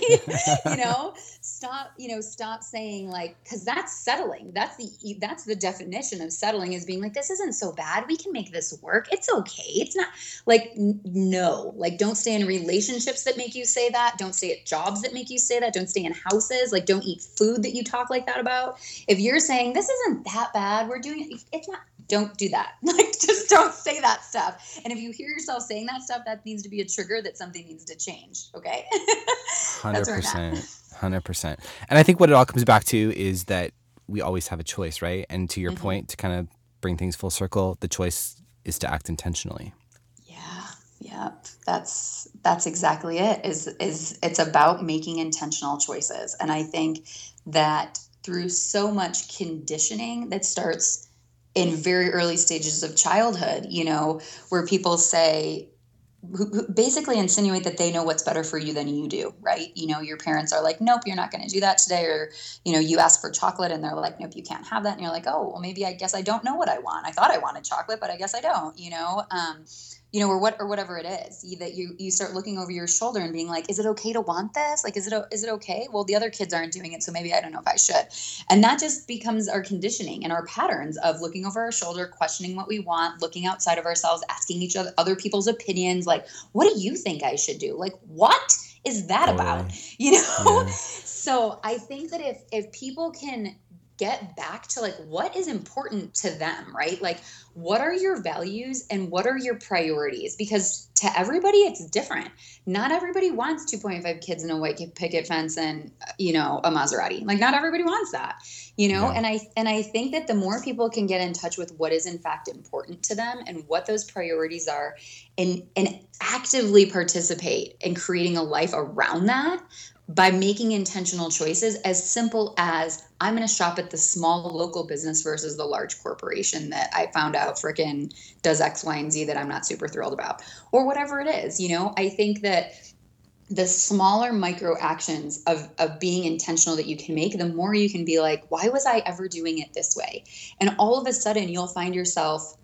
stop saying like, because that's settling. That's the definition of settling, is being like, this isn't so bad. We can make this work. It's okay. It's not like, no, like, don't stay in relationships that make you say that. Don't stay at jobs that make you say that. Don't stay in houses. Like, don't eat food that you talk like that about. If you're saying this isn't that bad, we're doing it. It's not. Don't do that. Like, just don't say that stuff. And if you hear yourself saying that stuff, that needs to be a trigger that something needs to change. Okay. 100%. 100%. And I think what it all comes back to is that we always have a choice, right? And to your point, to kind of bring things full circle, the choice is to act intentionally. Yeah. That's exactly it. It's about making intentional choices. And I think that through so much conditioning that starts in very early stages of childhood, where people say, who basically insinuate that they know what's better for you than you do, right? Your parents are like, nope, you're not going to do that today. Or, you ask for chocolate and they're like, nope, you can't have that. And you're like, oh, well, maybe I guess I don't know what I want. I thought I wanted chocolate, but I guess I don't, or whatever it is, that you start looking over your shoulder and being like, is it okay to want this? Like, is it okay? Well, the other kids aren't doing it, so maybe I don't know if I should. And that just becomes our conditioning and our patterns of looking over our shoulder, questioning what we want, looking outside of ourselves, asking other people's opinions. Like, what do you think I should do? Like, what is that about? Yeah. So I think that if people can get back to like, what is important to them, right? Like, what are your values and what are your priorities? Because to everybody, it's different. Not everybody wants 2.5 kids and a white picket fence and, a Maserati. Like, not everybody wants that, Yeah. And I think that the more people can get in touch with what is in fact important to them and what those priorities are, and actively participate in creating a life around that, by making intentional choices as simple as, I'm going to shop at the small local business versus the large corporation that I found out frickin' does X, Y, and Z that I'm not super thrilled about, or whatever it is. I think that the smaller micro actions of being intentional that you can make, the more you can be like, why was I ever doing it this way? And all of a sudden you'll find yourself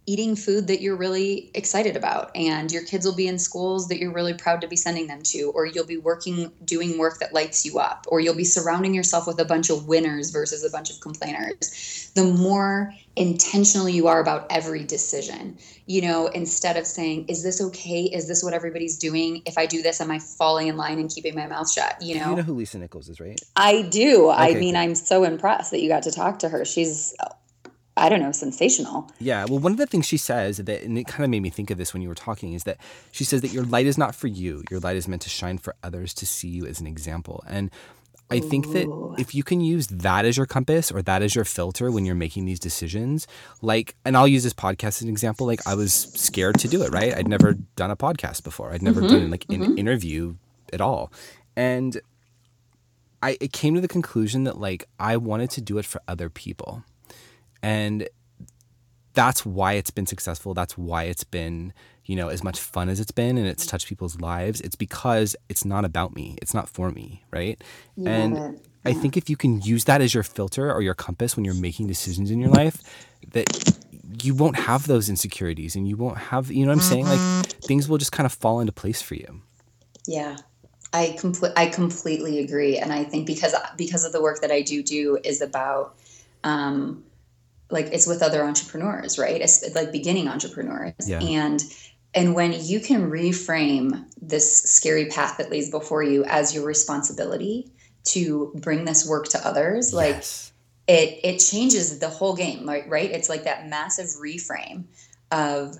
eating food that you're really excited about, and your kids will be in schools that you're really proud to be sending them to, or you'll be doing work that lights you up, or you'll be surrounding yourself with a bunch of winners versus a bunch of complainers. The more intentional you are about every decision, instead of saying, is this okay? Is this what everybody's doing? If I do this, am I falling in line and keeping my mouth shut? You know who Lisa Nichols is, right? I do. Okay, I mean, cool. I'm so impressed that you got to talk to her. She's, I don't know, sensational. Yeah. Well, one of the things she says that, and it kind of made me think of this when you were talking, is that she says that your light is not for you. Your light is meant to shine for others to see you as an example. And I think that if you can use that as your compass or that as your filter when you're making these decisions, and I'll use this podcast as an example, I was scared to do it, right? I'd never done a podcast before. I'd never done an interview at all. And it came to the conclusion that I wanted to do it for other people. And that's why it's been successful. That's why it's been, as much fun as it's been and it's touched people's lives. It's because it's not about me. It's not for me, right? Yeah, and I think if you can use that as your filter or your compass when you're making decisions in your life, that you won't have those insecurities and you won't have, you know what I'm saying? Things will just kind of fall into place for you. Yeah. I completely agree. And I think because of the work that I do is about, it's with other entrepreneurs, right? It's like beginning entrepreneurs. Yeah. And when you can reframe this scary path that lays before you as your responsibility to bring this work to others, yes. It changes the whole game, right? It's like that massive reframe of,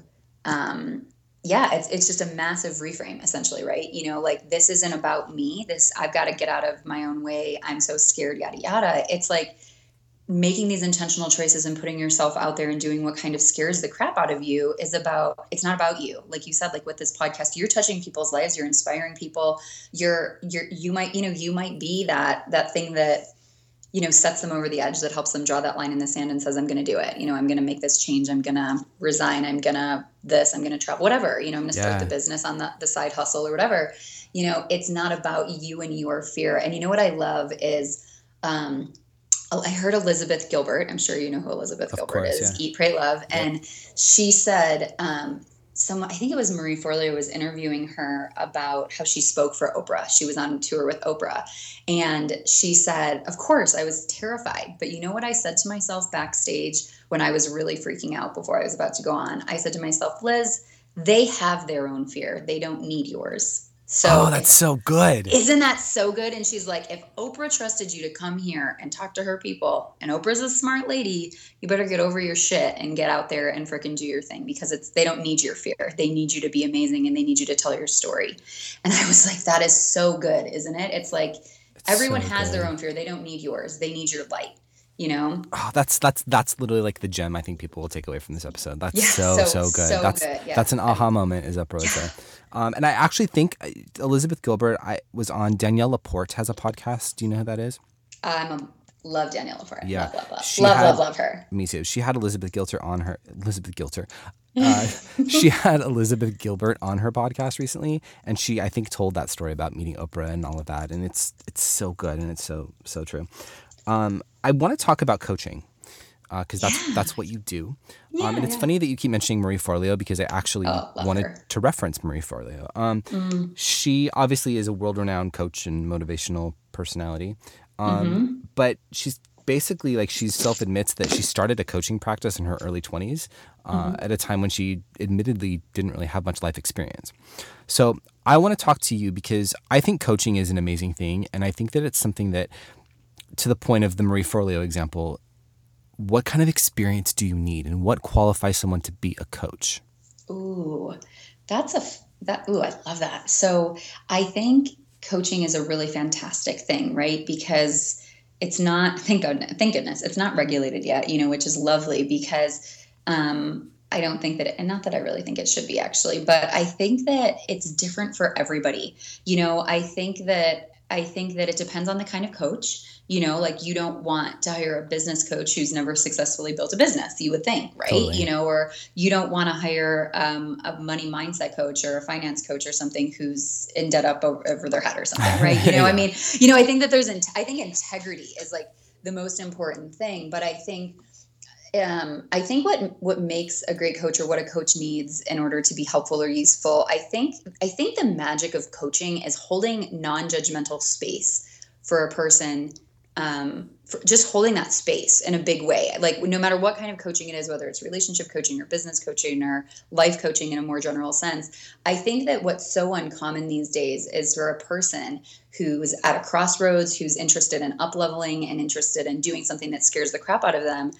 it's just a massive reframe essentially, right? This isn't about me. I've got to get out of my own way. I'm so scared, yada, yada. It's like making these intentional choices and putting yourself out there and doing what kind of scares the crap out of you it's not about you. Like you said, with this podcast, you're touching people's lives, you're inspiring people. You might be that thing that, sets them over the edge, that helps them draw that line in the sand and says, I'm going to do it. I'm going to make this change. I'm going to resign. I'm going to travel, whatever, I'm going to start the business on the side hustle or whatever. It's not about you and your fear. And what I love is, I heard Elizabeth Gilbert. I'm sure you know who Elizabeth Gilbert is. Yeah. Eat, Pray, Love. Yep. And she said, I think it was Marie Forleo was interviewing her about how she spoke for Oprah. She was on tour with Oprah. And she said, of course, I was terrified. But you know what I said to myself backstage when I was really freaking out before I was about to go on? I said to myself, Liz, they have their own fear. They don't need yours. So that's so good. Isn't that so good? And she's like, if Oprah trusted you to come here and talk to her people, and Oprah's a smart lady, you better get over your shit and get out there and frickin' do your thing, because they don't need your fear. They need you to be amazing and they need you to tell your story. And I was like, that is so good, isn't it? It's like everyone has their own fear. They don't need yours. They need your light. Oh, that's literally the gem I think people will take away from this episode. That's so good. That's an aha moment, as Oprah would say. And I actually think Elizabeth Gilbert, I was on Danielle Laporte has a podcast. Do you know who that is? Love Danielle Laporte. Yeah. Love her. Me too. She had Elizabeth Gilbert on her. She had Elizabeth Gilbert on her podcast recently, and she, I think, told that story about meeting Oprah and all of that, and it's so good and it's so true. I want to talk about coaching because that's what you do. And it's funny that you keep mentioning Marie Forleo because I actually wanted to reference Marie Forleo. She obviously is a world-renowned coach and motivational personality, but she's basically she self-admits that she started a coaching practice in her early 20s at a time when she admittedly didn't really have much life experience. So I want to talk to you because I think coaching is an amazing thing, and I think that it's something that, to the point of the Marie Forleo example, what kind of experience do you need and what qualifies someone to be a coach? Ooh, I love that. So I think coaching is a really fantastic thing, right? Because it's not, thank goodness, it's not regulated yet, which is lovely because I don't think that, and not that I really think it should be actually, but I think that it's different for everybody. I think that it depends on the kind of coach. You don't want to hire a business coach who's never successfully built a business, you would think, right? Totally. Or you don't want to hire a money mindset coach or a finance coach or something who's in debt up over their head or something, right? I mean, I think that I think integrity is the most important thing, but I think I think what makes a great coach, or what a coach needs in order to be helpful or useful, I think the magic of coaching is holding non-judgmental space for a person, for just holding that space in a big way. Like, no matter what kind of coaching it is, whether it's relationship coaching or business coaching or life coaching in a more general sense, I think that what's so uncommon these days is for a person who's at a crossroads, who's interested in up-leveling and interested in doing something that scares the crap out of them,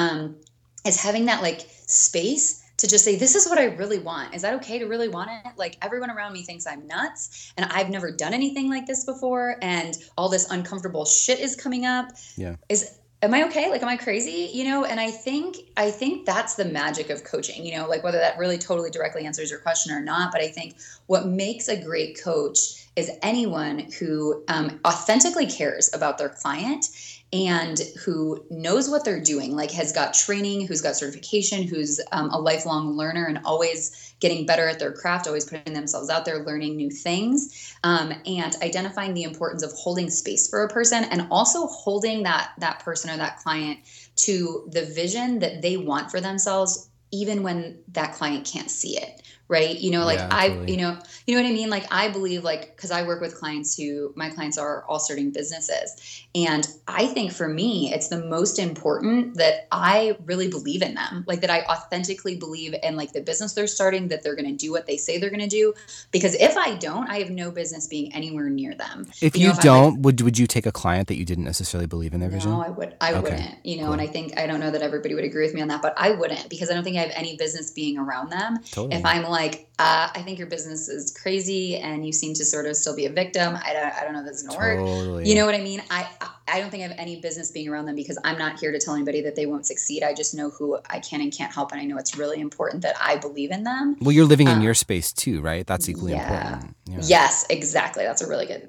is having that like space to just say, this is what I really want. Is that okay to really want it? Like, everyone around me thinks I'm nuts and I've never done anything like this before. And all this uncomfortable shit is coming up. Yeah. Am I okay? Like, am I crazy? And I think that's the magic of coaching, like, whether that really totally directly answers your question or not. But I think what makes a great coach is anyone who authentically cares about their client and who knows what they're doing, like has got training, who's got certification, who's a lifelong learner and always getting better at their craft, always putting themselves out there, learning new things, and identifying the importance of holding space for a person, and also holding that person or that client to the vision that they want for themselves, even when that client can't see it. Right. Like, totally. You know what I mean? Like, I believe, like, because I work with clients my clients are all starting businesses. And I think for me, it's the most important that I really believe in them, like that I authentically believe in like the business they're starting, that they're going to do what they say they're going to do. Because if I don't, I have no business being anywhere near them. If you don't, would you take a client that you didn't necessarily believe in their vision? No, I wouldn't, cool. And I don't know that everybody would agree with me on that, but I wouldn't, because I don't think I have any business being around them. Totally. If I'm like, I think your business is crazy and you seem to sort of still be a victim. I don't know if this is going to work. You know what I mean? I don't think I have any business being around them, because I'm not here to tell anybody that they won't succeed. I just know who I can and can't help. And I know it's really important that I believe in them. Well, you're living in your space too, right? That's equally important. Yeah. Yes, exactly. That's a really good.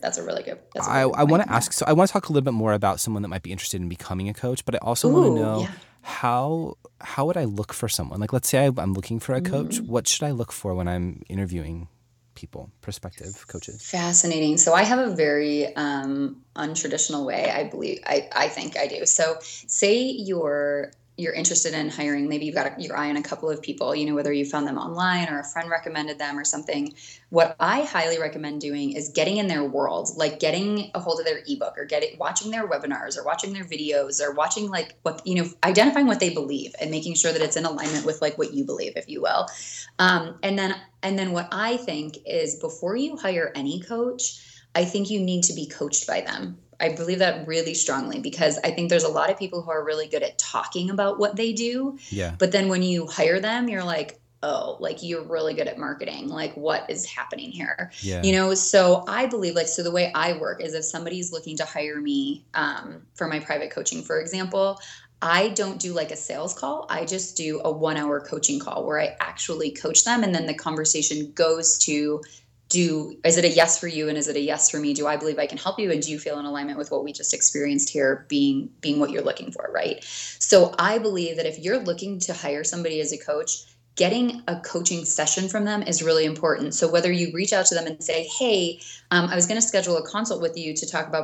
I want to ask, so I want to talk a little bit more about someone that might be interested in becoming a coach, but I also want to know how would I look for someone? Like, let's say I'm looking for a coach. What should I look for when I'm interviewing people, prospective coaches? Fascinating. So I have a very untraditional way, I believe. I think I do. So say you're interested in hiring, maybe you've got your eye on a couple of people, whether you found them online or a friend recommended them or something. What I highly recommend doing is getting in their world, like getting a hold of their ebook or watching their webinars or watching their videos or watching like what, identifying what they believe and making sure that it's in alignment with like what you believe, if you will. And then what I think is, before you hire any coach, I think you need to be coached by them. I believe that really strongly, because I think there's a lot of people who are really good at talking about what they do. Yeah. But then when you hire them, you're like, oh, like, you're really good at marketing. Like, what is happening here? Yeah. So I believe, like, so the way I work is, if somebody's looking to hire me for my private coaching, for example, I don't do like a sales call. I just do a 1-hour coaching call where I actually coach them. And then the conversation goes to, is it a yes for you? And is it a yes for me? Do I believe I can help you? And do you feel in alignment with what we just experienced here being what you're looking for? Right. So I believe that if you're looking to hire somebody as a coach, getting a coaching session from them is really important. So whether you reach out to them and say, hey, I was going to schedule a consult with you to talk about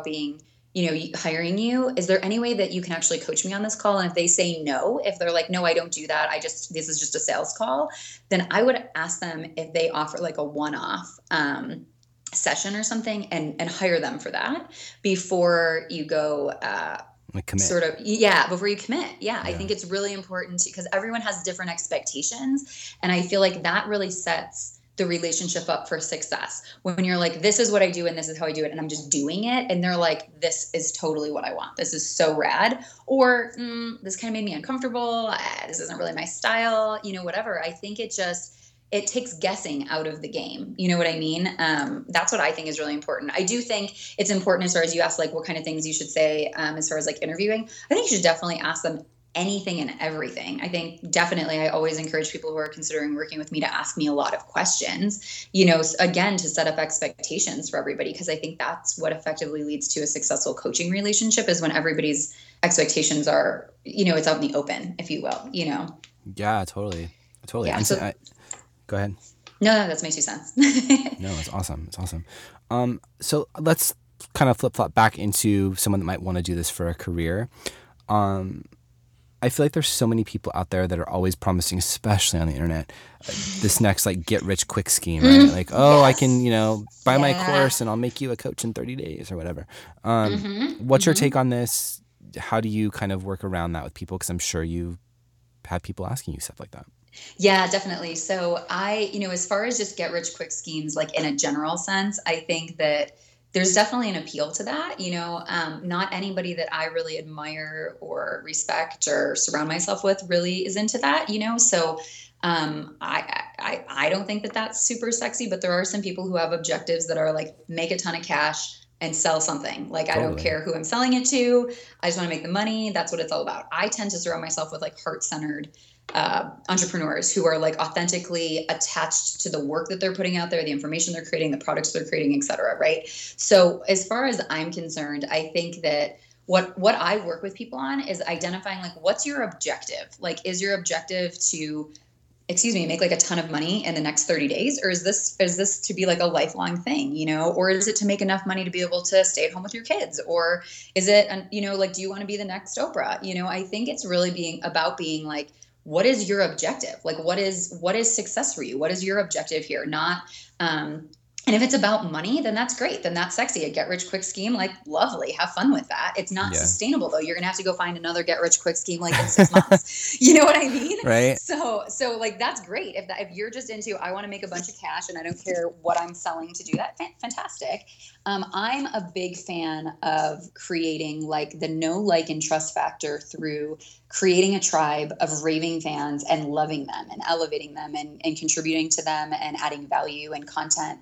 hiring you. Is there any way that you can actually coach me on this call? And if they say no, if they're like, no, I don't do that, this is just a sales call, then I would ask them if they offer like a one-off session or something, and hire them for that before you go commit. Before you commit. Yeah. I think it's really important because everyone has different expectations. And I feel like that really sets the relationship up for success. When you're like, this is what I do and this is how I do it, and I'm just doing it, and they're like, this is totally what I want. This is so rad. Or this kind of made me uncomfortable. This isn't really my style, whatever. I think it takes guessing out of the game. You know what I mean? That's what I think is really important. I do think it's important, as far as you asked, like what kind of things you should say as far as like interviewing. I think you should definitely ask them anything and everything. I think definitely I always encourage people who are considering working with me to ask me a lot of questions, again, to set up expectations for everybody, because I think that's what effectively leads to a successful coaching relationship, is when everybody's expectations are, it's out in the open, if you will, Yeah, totally. Yeah, go ahead. No, that makes 2 cents. No, it's awesome. So let's kind of flip-flop back into someone that might want to do this for a career. I feel like there's so many people out there that are always promising, especially on the internet, this next like get rich quick scheme, right? Like, oh, I can, buy my course and I'll make you a coach in 30 days or whatever. What's your take on this? How do you kind of work around that with people? Because I'm sure you've had people asking you stuff like that. Yeah, definitely. So as far as just get rich quick schemes, like in a general sense, I think that there's definitely an appeal to that. Not anybody that I really admire or respect or surround myself with really is into that, So I don't think that that's super sexy, but there are some people who have objectives that are like make a ton of cash and sell something. Like, totally. I don't care who I'm selling it to. I just want to make the money. That's what it's all about. I tend to surround myself with like heart-centered entrepreneurs who are like authentically attached to the work that they're putting out there, the information they're creating, the products they're creating, et cetera. Right. So as far as I'm concerned, I think that what I work with people on is identifying like, what's your objective? Like, is your objective to, make like a ton of money in the next 30 days? Or is this to be like a lifelong thing, or is it to make enough money to be able to stay at home with your kids? Or is it, like, do you want to be the next Oprah? I think it's really being like, what is your objective? Like, what is success for you? What is your objective here? Not, and if it's about money, then that's great. Then that's sexy. A get rich quick scheme, like, lovely. Have fun with that. It's not sustainable though. You're going to have to go find another get rich quick scheme like in 6 months. You know what I mean? Right. So like, that's great. If you're just into, I want to make a bunch of cash and I don't care what I'm selling to do that, fantastic. I'm a big fan of creating like the know, like, and trust factor through creating a tribe of raving fans and loving them and elevating them and contributing to them and adding value and content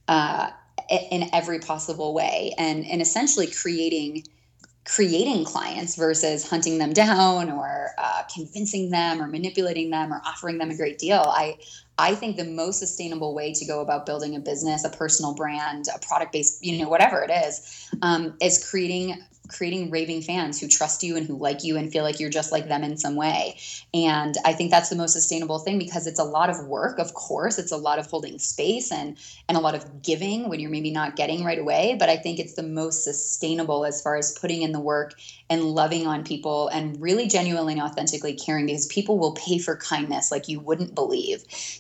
in every possible way, and essentially creating clients versus hunting them down or convincing them or manipulating them or offering them a great deal. I think the most sustainable way to go about building a business, a personal brand, a product-based, whatever it is creating raving fans who trust you and who like you and feel like you're just like them in some way. And I think that's the most sustainable thing, because it's a lot of work. Of course, it's a lot of holding space and a lot of giving when you're maybe not getting right away. But I think it's the most sustainable as far as putting in the work and loving on people and really genuinely and authentically caring, because people will pay for kindness like you wouldn't believe,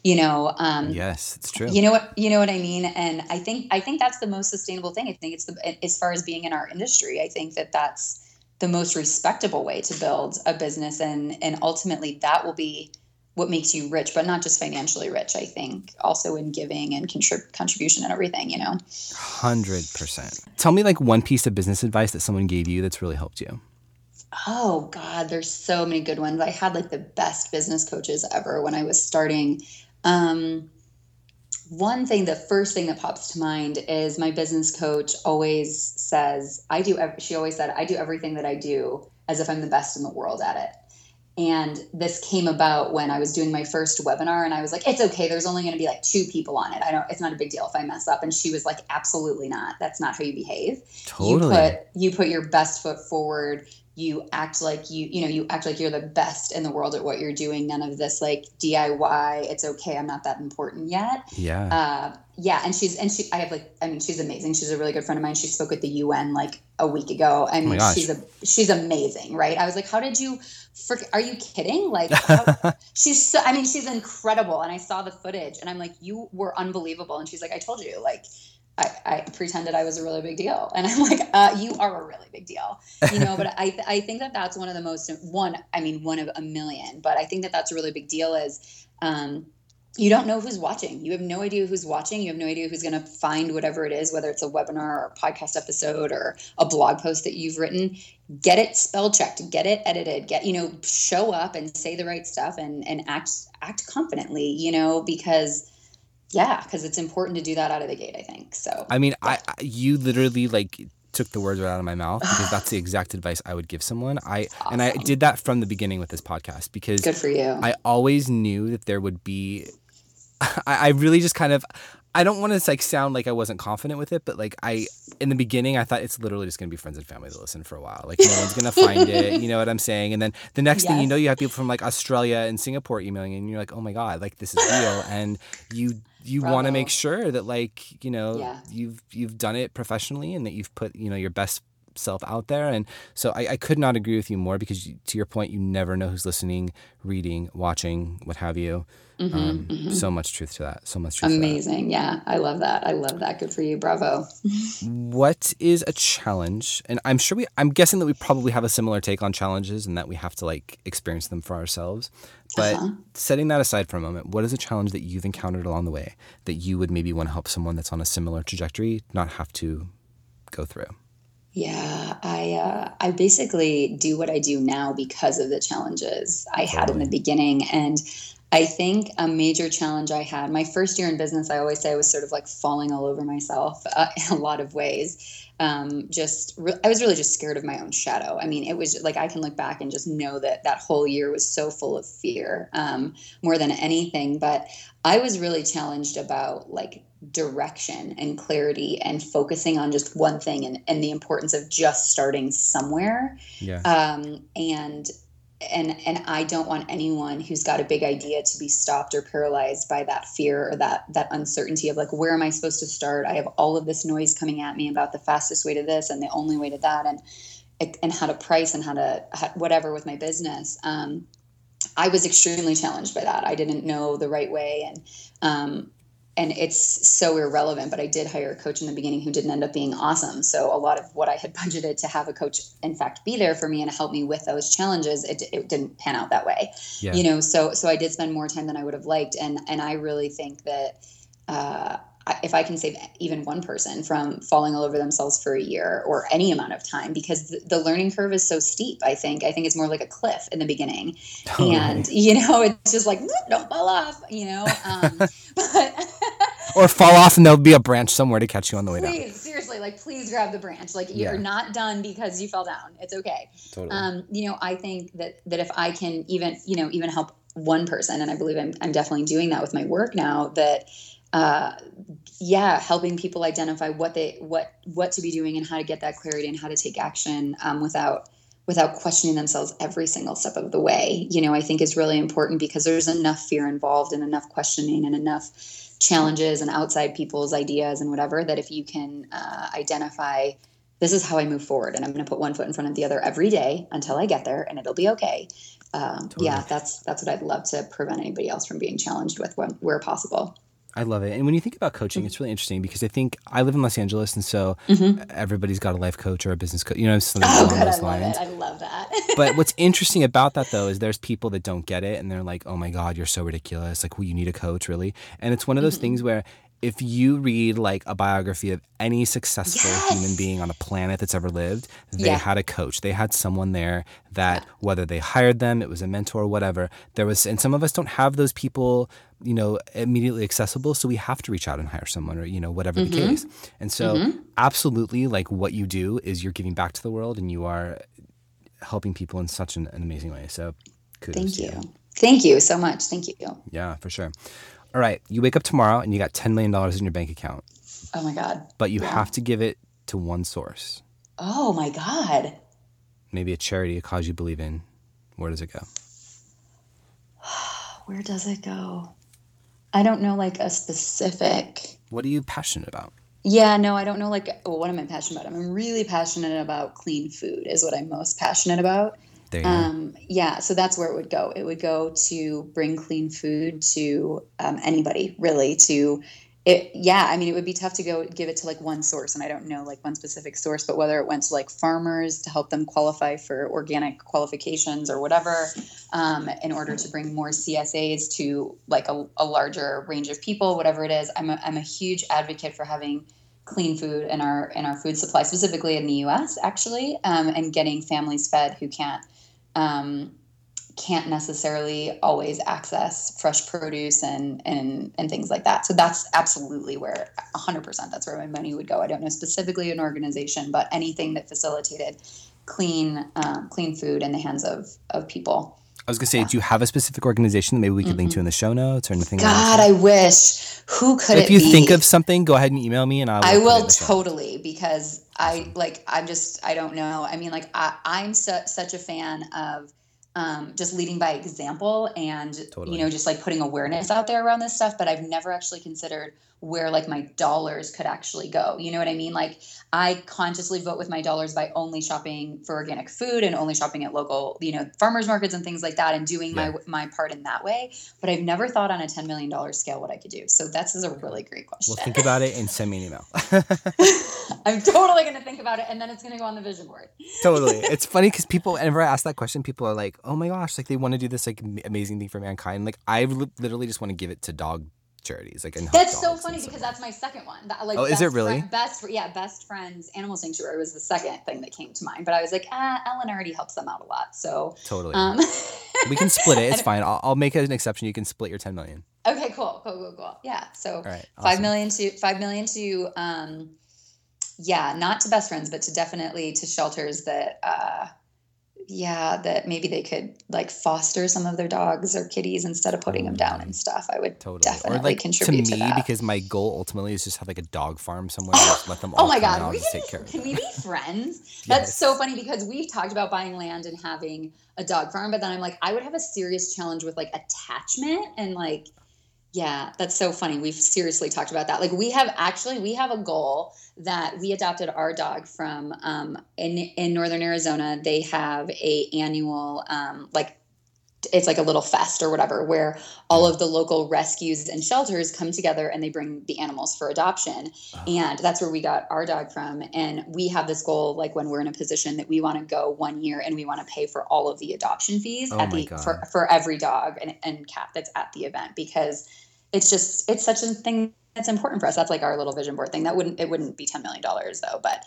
yes, it's true. You know what I mean? And I think that's the most sustainable thing. I think it's as far as being in our industry, I think that's the most respectable way to build a business. And ultimately that will be what makes you rich, but not just financially rich. I think also in giving and contribution and everything, 100%. Tell me like one piece of business advice that someone gave you that's really helped you. Oh God, there's so many good ones. I had like the best business coaches ever when I was starting. The first thing that pops to mind is my business coach always says, she always said, I do everything that I do as if I'm the best in the world at it. And this came about when I was doing my first webinar and I was like, it's okay. There's only going to be like 2 people on it. It's not a big deal if I mess up. And she was like, absolutely not. That's not how you behave. Totally. You put your best foot forward. You act like you act like you're the best in the world at what you're doing. None of this like DIY. It's okay. I'm not that important yet. Yeah. And she's amazing. She's a really good friend of mine. She spoke at the UN like a week ago. I mean, she's amazing, right? I was like, how did you are you kidding? Like, she's incredible. And I saw the footage and I'm like, you were unbelievable. And she's like, I told you, like, I pretended I was a really big deal. And I'm like, you are a really big deal, but I think that's one of the most, one of a million, but I think that's a really big deal is, you don't know who's watching. You have no idea who's watching. You have no idea who's going to find whatever it is, whether it's a webinar or a podcast episode or a blog post that you've written. Get it spell checked, get it edited, show up and say the right stuff and act confidently, because it's important to do that out of the gate, I think. So, I mean, you literally like took the words right out of my mouth, because that's the exact advice I would give someone. And I did that from the beginning with this podcast, because good for you. I always knew that there would be, I really just kind of, I don't want to like sound like I wasn't confident with it, but like in the beginning, I thought it's literally just going to be friends and family that listen for a while. Like no one's going to find it. You know what I'm saying? And then the next thing you know, you have people from like Australia and Singapore emailing you, and you're like, oh my God, like this is real. And you want to make sure that like, you've done it professionally and that you've put, your best self out there. And so I could not agree with you more, because to your point, you never know who's listening, reading, watching, what have you. So much truth to that. So much truth Amazing. Yeah. I love that. I love that. Good for you. Bravo. What is a challenge? And I'm guessing that we probably have a similar take on challenges, and that we have to like experience them for ourselves. But setting that aside for a moment, what is a challenge that you've encountered along the way that you would maybe want to help someone that's on a similar trajectory not have to go through? Yeah, I basically do what I do now because of the challenges I had in the beginning. And I think a major challenge I had my first year in business, I always say I was sort of like falling all over myself in a lot of ways. I was really just scared of my own shadow. I mean, it was like, I can look back and just know that whole year was so full of fear, more than anything. But I was really challenged about like direction and clarity and focusing on just one thing, and the importance of just starting somewhere. Yeah. And I don't want anyone who's got a big idea to be stopped or paralyzed by that fear or that uncertainty of like, where am I supposed to start? I have all of this noise coming at me about the fastest way to this and the only way to that, and how to price and how to whatever with my business. I was extremely challenged by that. I didn't know the right way, and it's so irrelevant, but I did hire a coach in the beginning who didn't end up being awesome. So a lot of what I had budgeted to have a coach, in fact, be there for me and help me with those challenges, it didn't pan out that way. Yeah. So I did spend more time than I would have liked. And I really think that if I can save even one person from falling all over themselves for a year or any amount of time, because the learning curve is so steep, I think it's more like a cliff in the beginning. And, it's just like, don't fall off, but or fall off and there'll be a branch somewhere to catch you on the way down. Please, seriously, like, please grab the branch. Like, you're not done because you fell down. It's okay. Totally. I think that if I can even help one person, and I believe I'm definitely doing that with my work now, that, helping people identify what to be doing and how to get that clarity and how to take action, without questioning themselves every single step of the way, I think is really important, because there's enough fear involved and enough questioning and enough challenges and outside people's ideas and whatever, that if you can identify, this is how I move forward, and I'm going to put one foot in front of the other every day until I get there, and it'll be okay. Totally. Yeah, that's what I'd love to prevent anybody else from being challenged with where possible. I love it. And when you think about coaching, it's really interesting, because I think I live in Los Angeles, and so everybody's got a life coach or a business coach, something along those lines. I love that. But what's interesting about that, though, is there's people that don't get it, and they're like, oh my God, you're so ridiculous. Like, well, you need a coach, really? And it's one of those things where if you read like a biography of any successful human being on a planet that's ever lived, they had a coach. They had someone there that whether they hired them, it was a mentor or whatever, there was, and some of us don't have those people, immediately accessible. So we have to reach out and hire someone, or, whatever the case. And so absolutely, like, what you do is you're giving back to the world, and you are helping people in such an amazing way. So kudos. Thank you. Thank you so much. Thank you. Yeah, for sure. All right, you wake up tomorrow and you got $10 million in your bank account. Oh my God. But you have to give it to one source. Oh my God. Maybe a charity, a cause you believe in. Where does it go? Where does it go? I don't know, like, a specific. What are you passionate about? Yeah, no, I don't know, like, what am I passionate about? I'm really passionate about clean food is what I'm most passionate about. There you go. Yeah, so that's where it would go. It would go to bring clean food to anybody, really. It would be tough to go give it to like one source, and I don't know like one specific source, but whether it went to like farmers to help them qualify for organic qualifications or whatever, in order to bring more CSAs to like a larger range of people, whatever it is. I'm a huge advocate for having clean food in our food supply, specifically in the U.S. actually, and getting families fed who can't necessarily always access fresh produce and things like that. So that's absolutely where 100% that's where my money would go. I don't know specifically an organization, but anything that facilitated clean food in the hands of people. I was going to say, do you have a specific organization that maybe we could link to in the show notes or anything? God, I wish. Who could it be? If you think of something, go ahead and email me, and I will totally, because I don't know. I mean, like, I'm such a fan of just leading by example and, Totally. just like putting awareness out there around this stuff. But I've never actually considered where like my dollars could actually go. You know what I mean? Like I consciously vote with my dollars by only shopping for organic food and only shopping at local, farmers markets and things like that and doing my part in that way. But I've never thought on a $10 million scale what I could do. So that's a really great question. Well, think about it and send me an email. I'm totally going to think about it and then it's going to go on the vision board. Totally. It's funny because people, whenever I ask that question, people are like, oh my gosh, like they want to do this like amazing thing for mankind. Like I literally just want to give it to dog charities. Like, and that's so funny because that's my second one. Is it really? Best Friends Animal Sanctuary was the second thing that came to mind. But I was like, Ellen already helps them out a lot. So totally. We can split it. It's fine. I'll make an exception. You can split your 10 million. Okay, cool. Yeah. So right, awesome. $5 million to not to Best Friends, but to definitely to shelters that that maybe they could like foster some of their dogs or kitties instead of putting them down and stuff. I would definitely or like contribute to that. Because my goal ultimately is just have like a dog farm somewhere. Just let them all oh my God, can we be friends? That's so funny because we've talked about buying land and having a dog farm, but then I'm like, I would have a serious challenge with like attachment and like, yeah, that's so funny. We've seriously talked about that. Like we have a goal that we adopted our dog from in northern Arizona. They have a annual it's like a little fest or whatever where all of the local rescues and shelters come together and they bring the animals for adoption. And that's where we got our dog from. And we have this goal, like when we're in a position that we want to go 1 year and we want to pay for all of the adoption fees for every dog and cat that's at the event, because it's such a thing that's important for us. That's like our little vision board thing. It wouldn't be $10 million though, but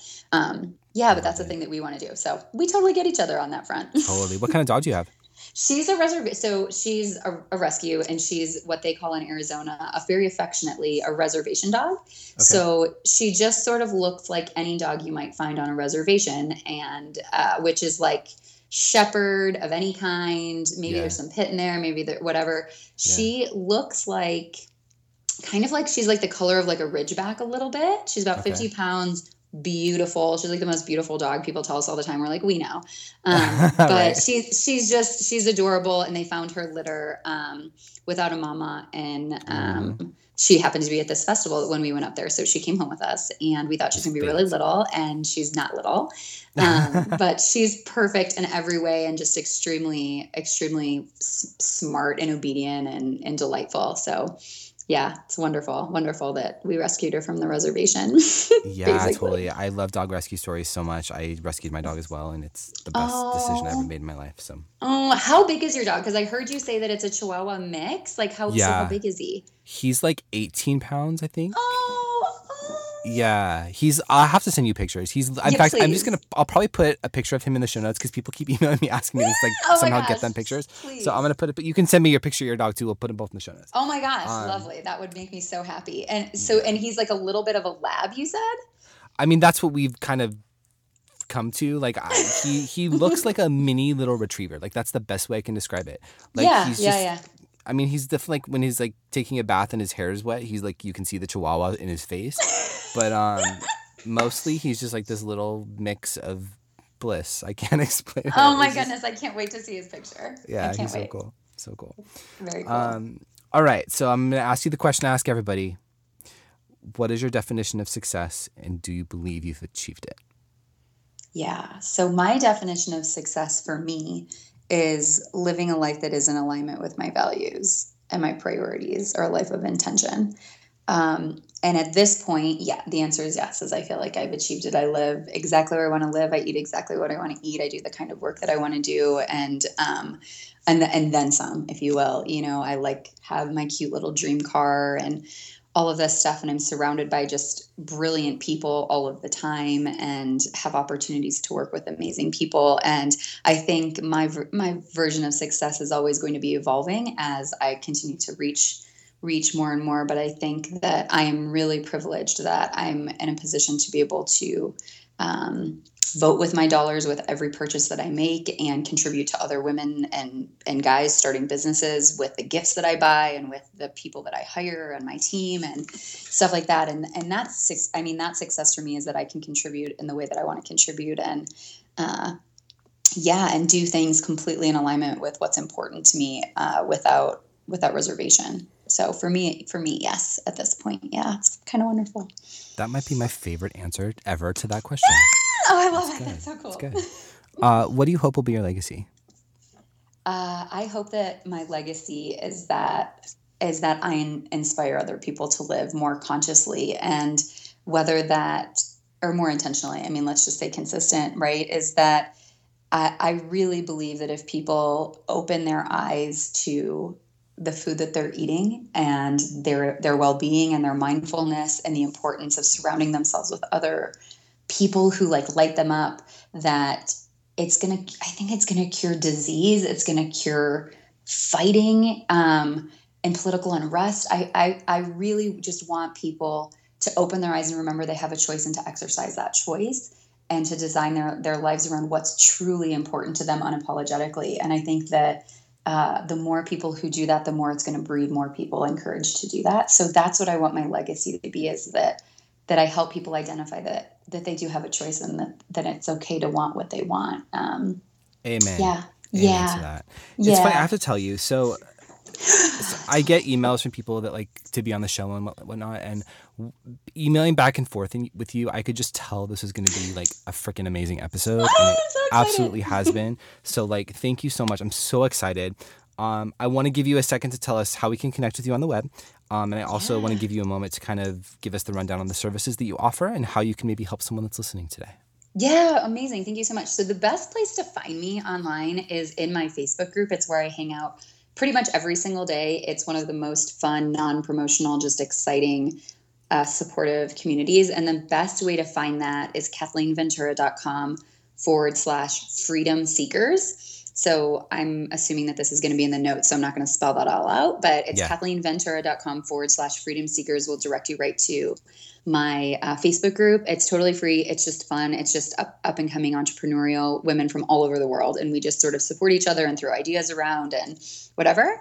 but that's the thing that we want to do. So we totally get each other on that front. Totally. What kind of dog do you have? She's a reservation. So she's a rescue, and she's what they call in Arizona, very affectionately, a reservation dog. Okay. So she just sort of looks like any dog you might find on a reservation, and which is like shepherd of any kind. Maybe there's some pit in there, maybe whatever. Yeah. She looks like kind of like she's like the color of like a Ridgeback a little bit. She's about 50 pounds. Beautiful. She's like the most beautiful dog. People tell us all the time. We're like, we know. But right. she's adorable. And they found her litter without a mama. And she happened to be at this festival when we went up there. So she came home with us and we thought she's going to be really little, and she's not little. But she's perfect in every way and just extremely, extremely smart and obedient and delightful. So yeah, it's wonderful that we rescued her from the reservation. Yeah, totally. I love dog rescue stories so much. I rescued my dog as well, and it's the best decision I ever made in my life. So. Oh, how big is your dog? Because I heard you say that it's a Chihuahua mix. Like how big is he? He's like 18 pounds, I think. Yeah, I'll have to send you pictures. In fact, please. I'll probably put a picture of him in the show notes because people keep emailing me asking me to somehow get them pictures. Please. So I'm going to put it, but you can send me your picture of your dog too. We'll put them both in the show notes. Oh my gosh, lovely. That would make me so happy. And he's like a little bit of a lab, you said? I mean, that's what we've kind of come to. He looks like a mini little retriever. Like that's the best way I can describe it. Yeah. I mean, he's definitely like when he's like taking a bath and his hair is wet, he's like, you can see the Chihuahua in his face. But mostly he's just like this little mix of bliss. I can't explain it. Oh my goodness. I can't wait to see his picture. Yeah, he's so cool. So cool. Very cool. All right. So I'm going to ask you the question I ask everybody. What is your definition of success, and do you believe you've achieved it? Yeah. So my definition of success for me is living a life that is in alignment with my values and my priorities, or a life of intention. And at this point, the answer is yes, as I feel like I've achieved it. I live exactly where I want to live. I eat exactly what I want to eat. I do the kind of work that I want to do. And then some, if you will. I have my cute little dream car and all of this stuff. And I'm surrounded by just brilliant people all of the time and have opportunities to work with amazing people. And I think my version of success is always going to be evolving as I continue to reach more and more. But I think that I am really privileged that I'm in a position to be able to vote with my dollars with every purchase that I make and contribute to other women and guys starting businesses with the gifts that I buy and with the people that I hire on my team and stuff like that. And that success for me is that I can contribute in the way that I want to contribute. And and do things completely in alignment with what's important to me, without reservation. So for me, yes, at this point, yeah, it's kind of wonderful. That might be my favorite answer ever to that question. Oh, I love it. That's so cool. That's good. What do you hope will be your legacy? I hope that my legacy is that I inspire other people to live more consciously, and whether that, or more intentionally, I mean, let's just say consistent, right? Is that I really believe that if people open their eyes to the food that they're eating and their well-being and their mindfulness and the importance of surrounding themselves with other people who like light them up, that I think it's gonna cure disease. It's gonna cure fighting, and political unrest. I really just want people to open their eyes and remember they have a choice, and to exercise that choice, and to design their lives around what's truly important to them unapologetically. And I think that the more people who do that, the more it's going to breed more people encouraged to do that. So that's what I want my legacy to be, is that I help people identify that they do have a choice, and that it's okay to want what they want. Amen. Yeah. Amen to that. It's funny, I have to tell you, so I get emails from people that like to be on the show and whatnot, and emailing back and forth with you, I could just tell this is going to be like a freaking amazing episode. And it so absolutely has been. So like, thank you so much. I'm so excited. I want to give you a second to tell us how we can connect with you on the web. And I also want to give you a moment to kind of give us the rundown on the services that you offer and how you can maybe help someone that's listening today. Yeah, amazing. Thank you so much. So the best place to find me online is in my Facebook group. It's where I hang out pretty much every single day. It's one of the most fun, non-promotional, just exciting, supportive communities. And the best way to find that is KathleenVentura.com/freedom seekers. So I'm assuming that this is going to be in the notes, so I'm not going to spell that all out, but it's KathleenVentura.com/freedom seekers will direct you right to my Facebook group. It's totally free. It's just fun. It's just up and coming entrepreneurial women from all over the world. And we just sort of support each other and throw ideas around and whatever.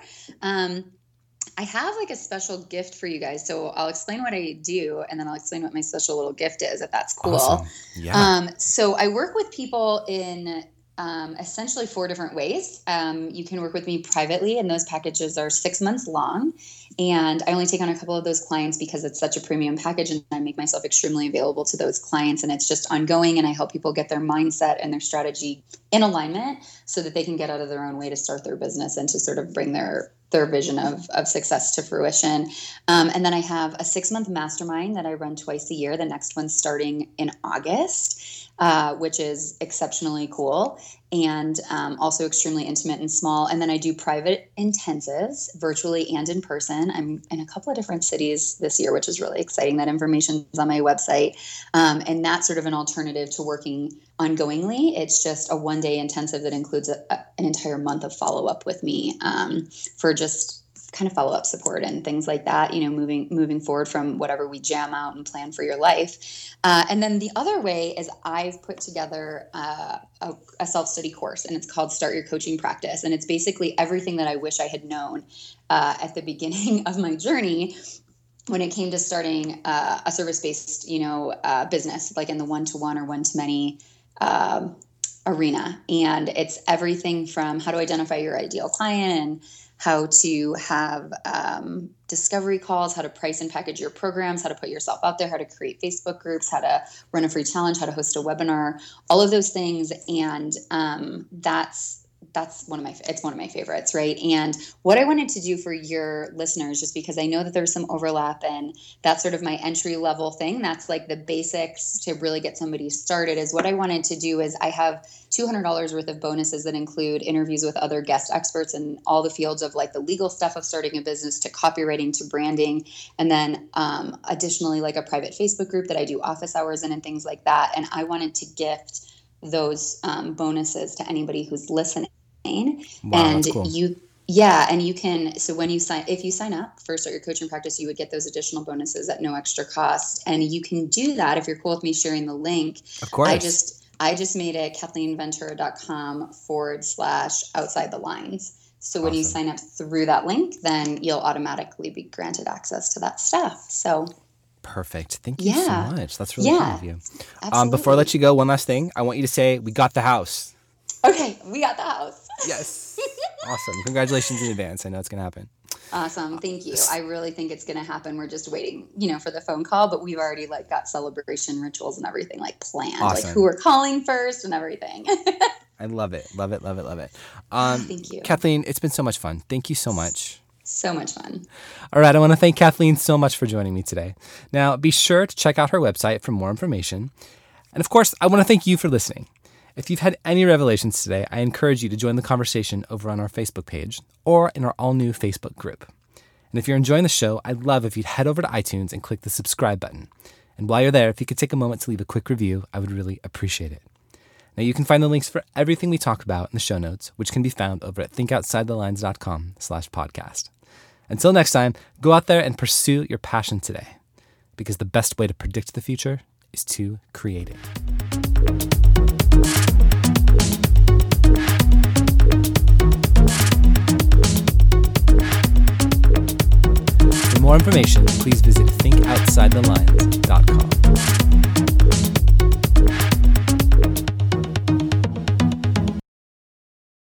I have like a special gift for you guys. So I'll explain what I do, and then I'll explain what my special little gift is, if that's cool. Awesome. Yeah. So I work with people in essentially 4 different ways. You can work with me privately, and those packages are 6 months long. And I only take on a couple of those clients because it's such a premium package, and I make myself extremely available to those clients. And it's just ongoing, and I help people get their mindset and their strategy in alignment so that they can get out of their own way to start their business and to sort of bring their vision of success to fruition. And then I have a 6-month mastermind that I run twice a year. The next one's starting in August, which is exceptionally cool and also extremely intimate and small. And then I do private intensives virtually and in person. I'm in a couple of different cities this year, which is really exciting. That information is on my website. And that's sort of an alternative to working ongoingly. It's just a 1-day intensive that includes an entire month of follow-up with me for just kind of follow-up support and things like that, you know, moving forward from whatever we jam out and plan for your life. And then the other way is I've put together a self-study course, and it's called Start Your Coaching Practice. And it's basically everything that I wish I had known at the beginning of my journey when it came to starting a service-based, business, like in the one-to-one or one-to-many arena. And it's everything from how to identify your ideal client and how to have discovery calls, how to price and package your programs, how to put yourself out there, how to create Facebook groups, how to run a free challenge, how to host a webinar, all of those things. And that's one of my favorites, right? And what I wanted to do for your listeners, just because I know that there's some overlap, and that's sort of my entry level thing, that's like the basics to really get somebody started, is what I wanted to do is I have $200 worth of bonuses that include interviews with other guest experts in all the fields of like the legal stuff of starting a business to copywriting to branding. And then additionally, like a private Facebook group that I do office hours in and things like that. And I wanted to gift those bonuses to anybody who's listening. Wow, and that's cool. and you can, so if you sign up for Start Your Coaching Practice, you would get those additional bonuses at no extra cost. And you can do that if you're cool with me sharing the link. Of course. I just made it KathleenVentura.com/outside the lines. So when you sign up through that link, then you'll automatically be granted access to that stuff. So perfect. Thank you so much. That's really kind of you. Absolutely. Before I let you go, one last thing. I want you to say, we got the house. Okay, we got the house. Yes. Awesome. Congratulations in advance. I know it's going to happen. Awesome. Thank you. I really think it's going to happen. We're just waiting, for the phone call, but we've already got celebration rituals and everything planned, awesome. Who we're calling first and everything. I love it. Love it. Love it. Love it. Thank you. Kathleen, it's been so much fun. Thank you so much. So much fun. All right. I want to thank Kathleen so much for joining me today. Now, be sure to check out her website for more information. And of course, I want to thank you for listening. If you've had any revelations today, I encourage you to join the conversation over on our Facebook page or in our all-new Facebook group. And if you're enjoying the show, I'd love if you'd head over to iTunes and click the subscribe button. And while you're there, if you could take a moment to leave a quick review, I would really appreciate it. Now, you can find the links for everything we talk about in the show notes, which can be found over at thinkoutsidelines.com/podcast. Until next time, go out there and pursue your passion today, because the best way to predict the future is to create it. For more information, please visit thinkoutsidelines.com.